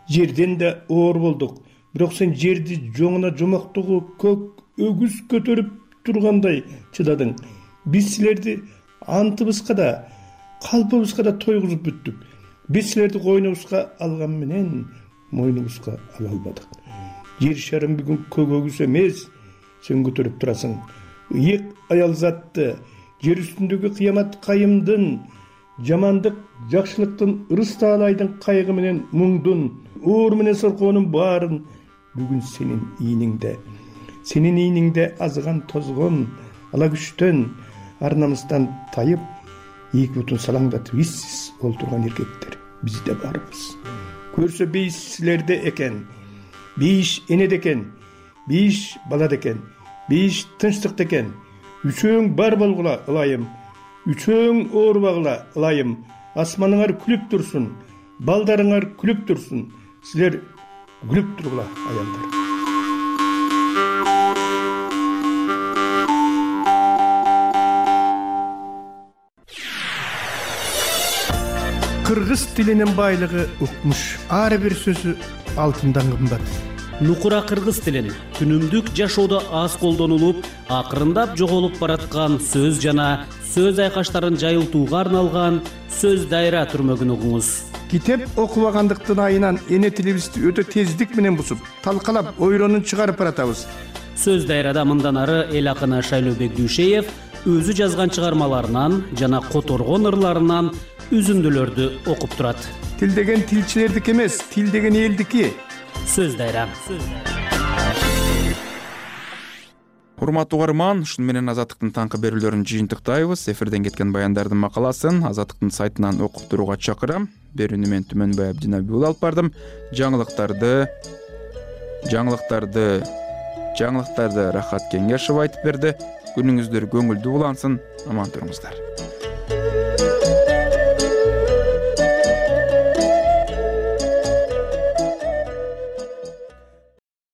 жерден де оор болдук. Бирок сен жерди жоңуна жомоктогу көк өгүз көтөрүп тургандай чыдадың. Биз силерди антыбызга да, калпыбызга да тойгузуп бүттүк. Биз силерди койнубузга алган менен мойнубузга ала албадык. Жер шарым бүгүн көк өгүз эмес, сен көтөрүп турасың. Ыйык аял затты, жер үстүндөгү кыямат кайымдын, жамандык жакшылыктын, ырыс таалайдын кайгы менен муңдун, оор менен соркоонун баарын бүгүн сенин ийниңде азган тозгон, ала күчтөн, ар намыстан тайып, эки бутун салаңдатып иссиз олтурган эркектер бизде барбыз. Көрсө бейиш силерде экен, бейиш энеде экен, бейиш балада экен, бейиш тынчтыкта экен. Үчөөң бар болгула ылайым, үчөөң оорубагыла ылайым. Асманыңар күлүп турсун, балдарыңар күлүп турсун. Силер күлүп тургула аялдар. Кыргыз тилинин байлыгы укмуш. Ар бир сөзү алтындан кымбат. Нукура кыргыз тилин күнүмдүк жашоодо аз колдонулуп, акырындап жоголуп бараткан сөз жана сөз айкаштарын жайылтууга арналган сөз дайра түрмөгүн угуңуз. Китеп окубагандыктын айынан эне тилибизди өтө тездик менен бусуп, талкалап, ойронун чыгарып баратабыз. Сөз дайрада мындан ары эл акыны Шайлообек Дүйшеев өзү жазган чыгармаларынан жана которгон ырларынан үзүндүлөрдү окуп турат. Тил деген тилчилердики эмес, тил деген элдики. Сөз дайра. Урматтуу угарман, ушун менен Азаттыктын таңкы берүүлөрүн жыйынтыктайбыз. Эфирден кеткен баяндардын макаласын Азаттыктын сайтынан окуп турууга чакырам. Берүүнү мен Түмөнбай Абдинабиул алып бардым. Жаңылыктарды Рахат Кеңешов айтып берди. Күнүңүздөр көңүлдүү улансын. Аман туруңуздар.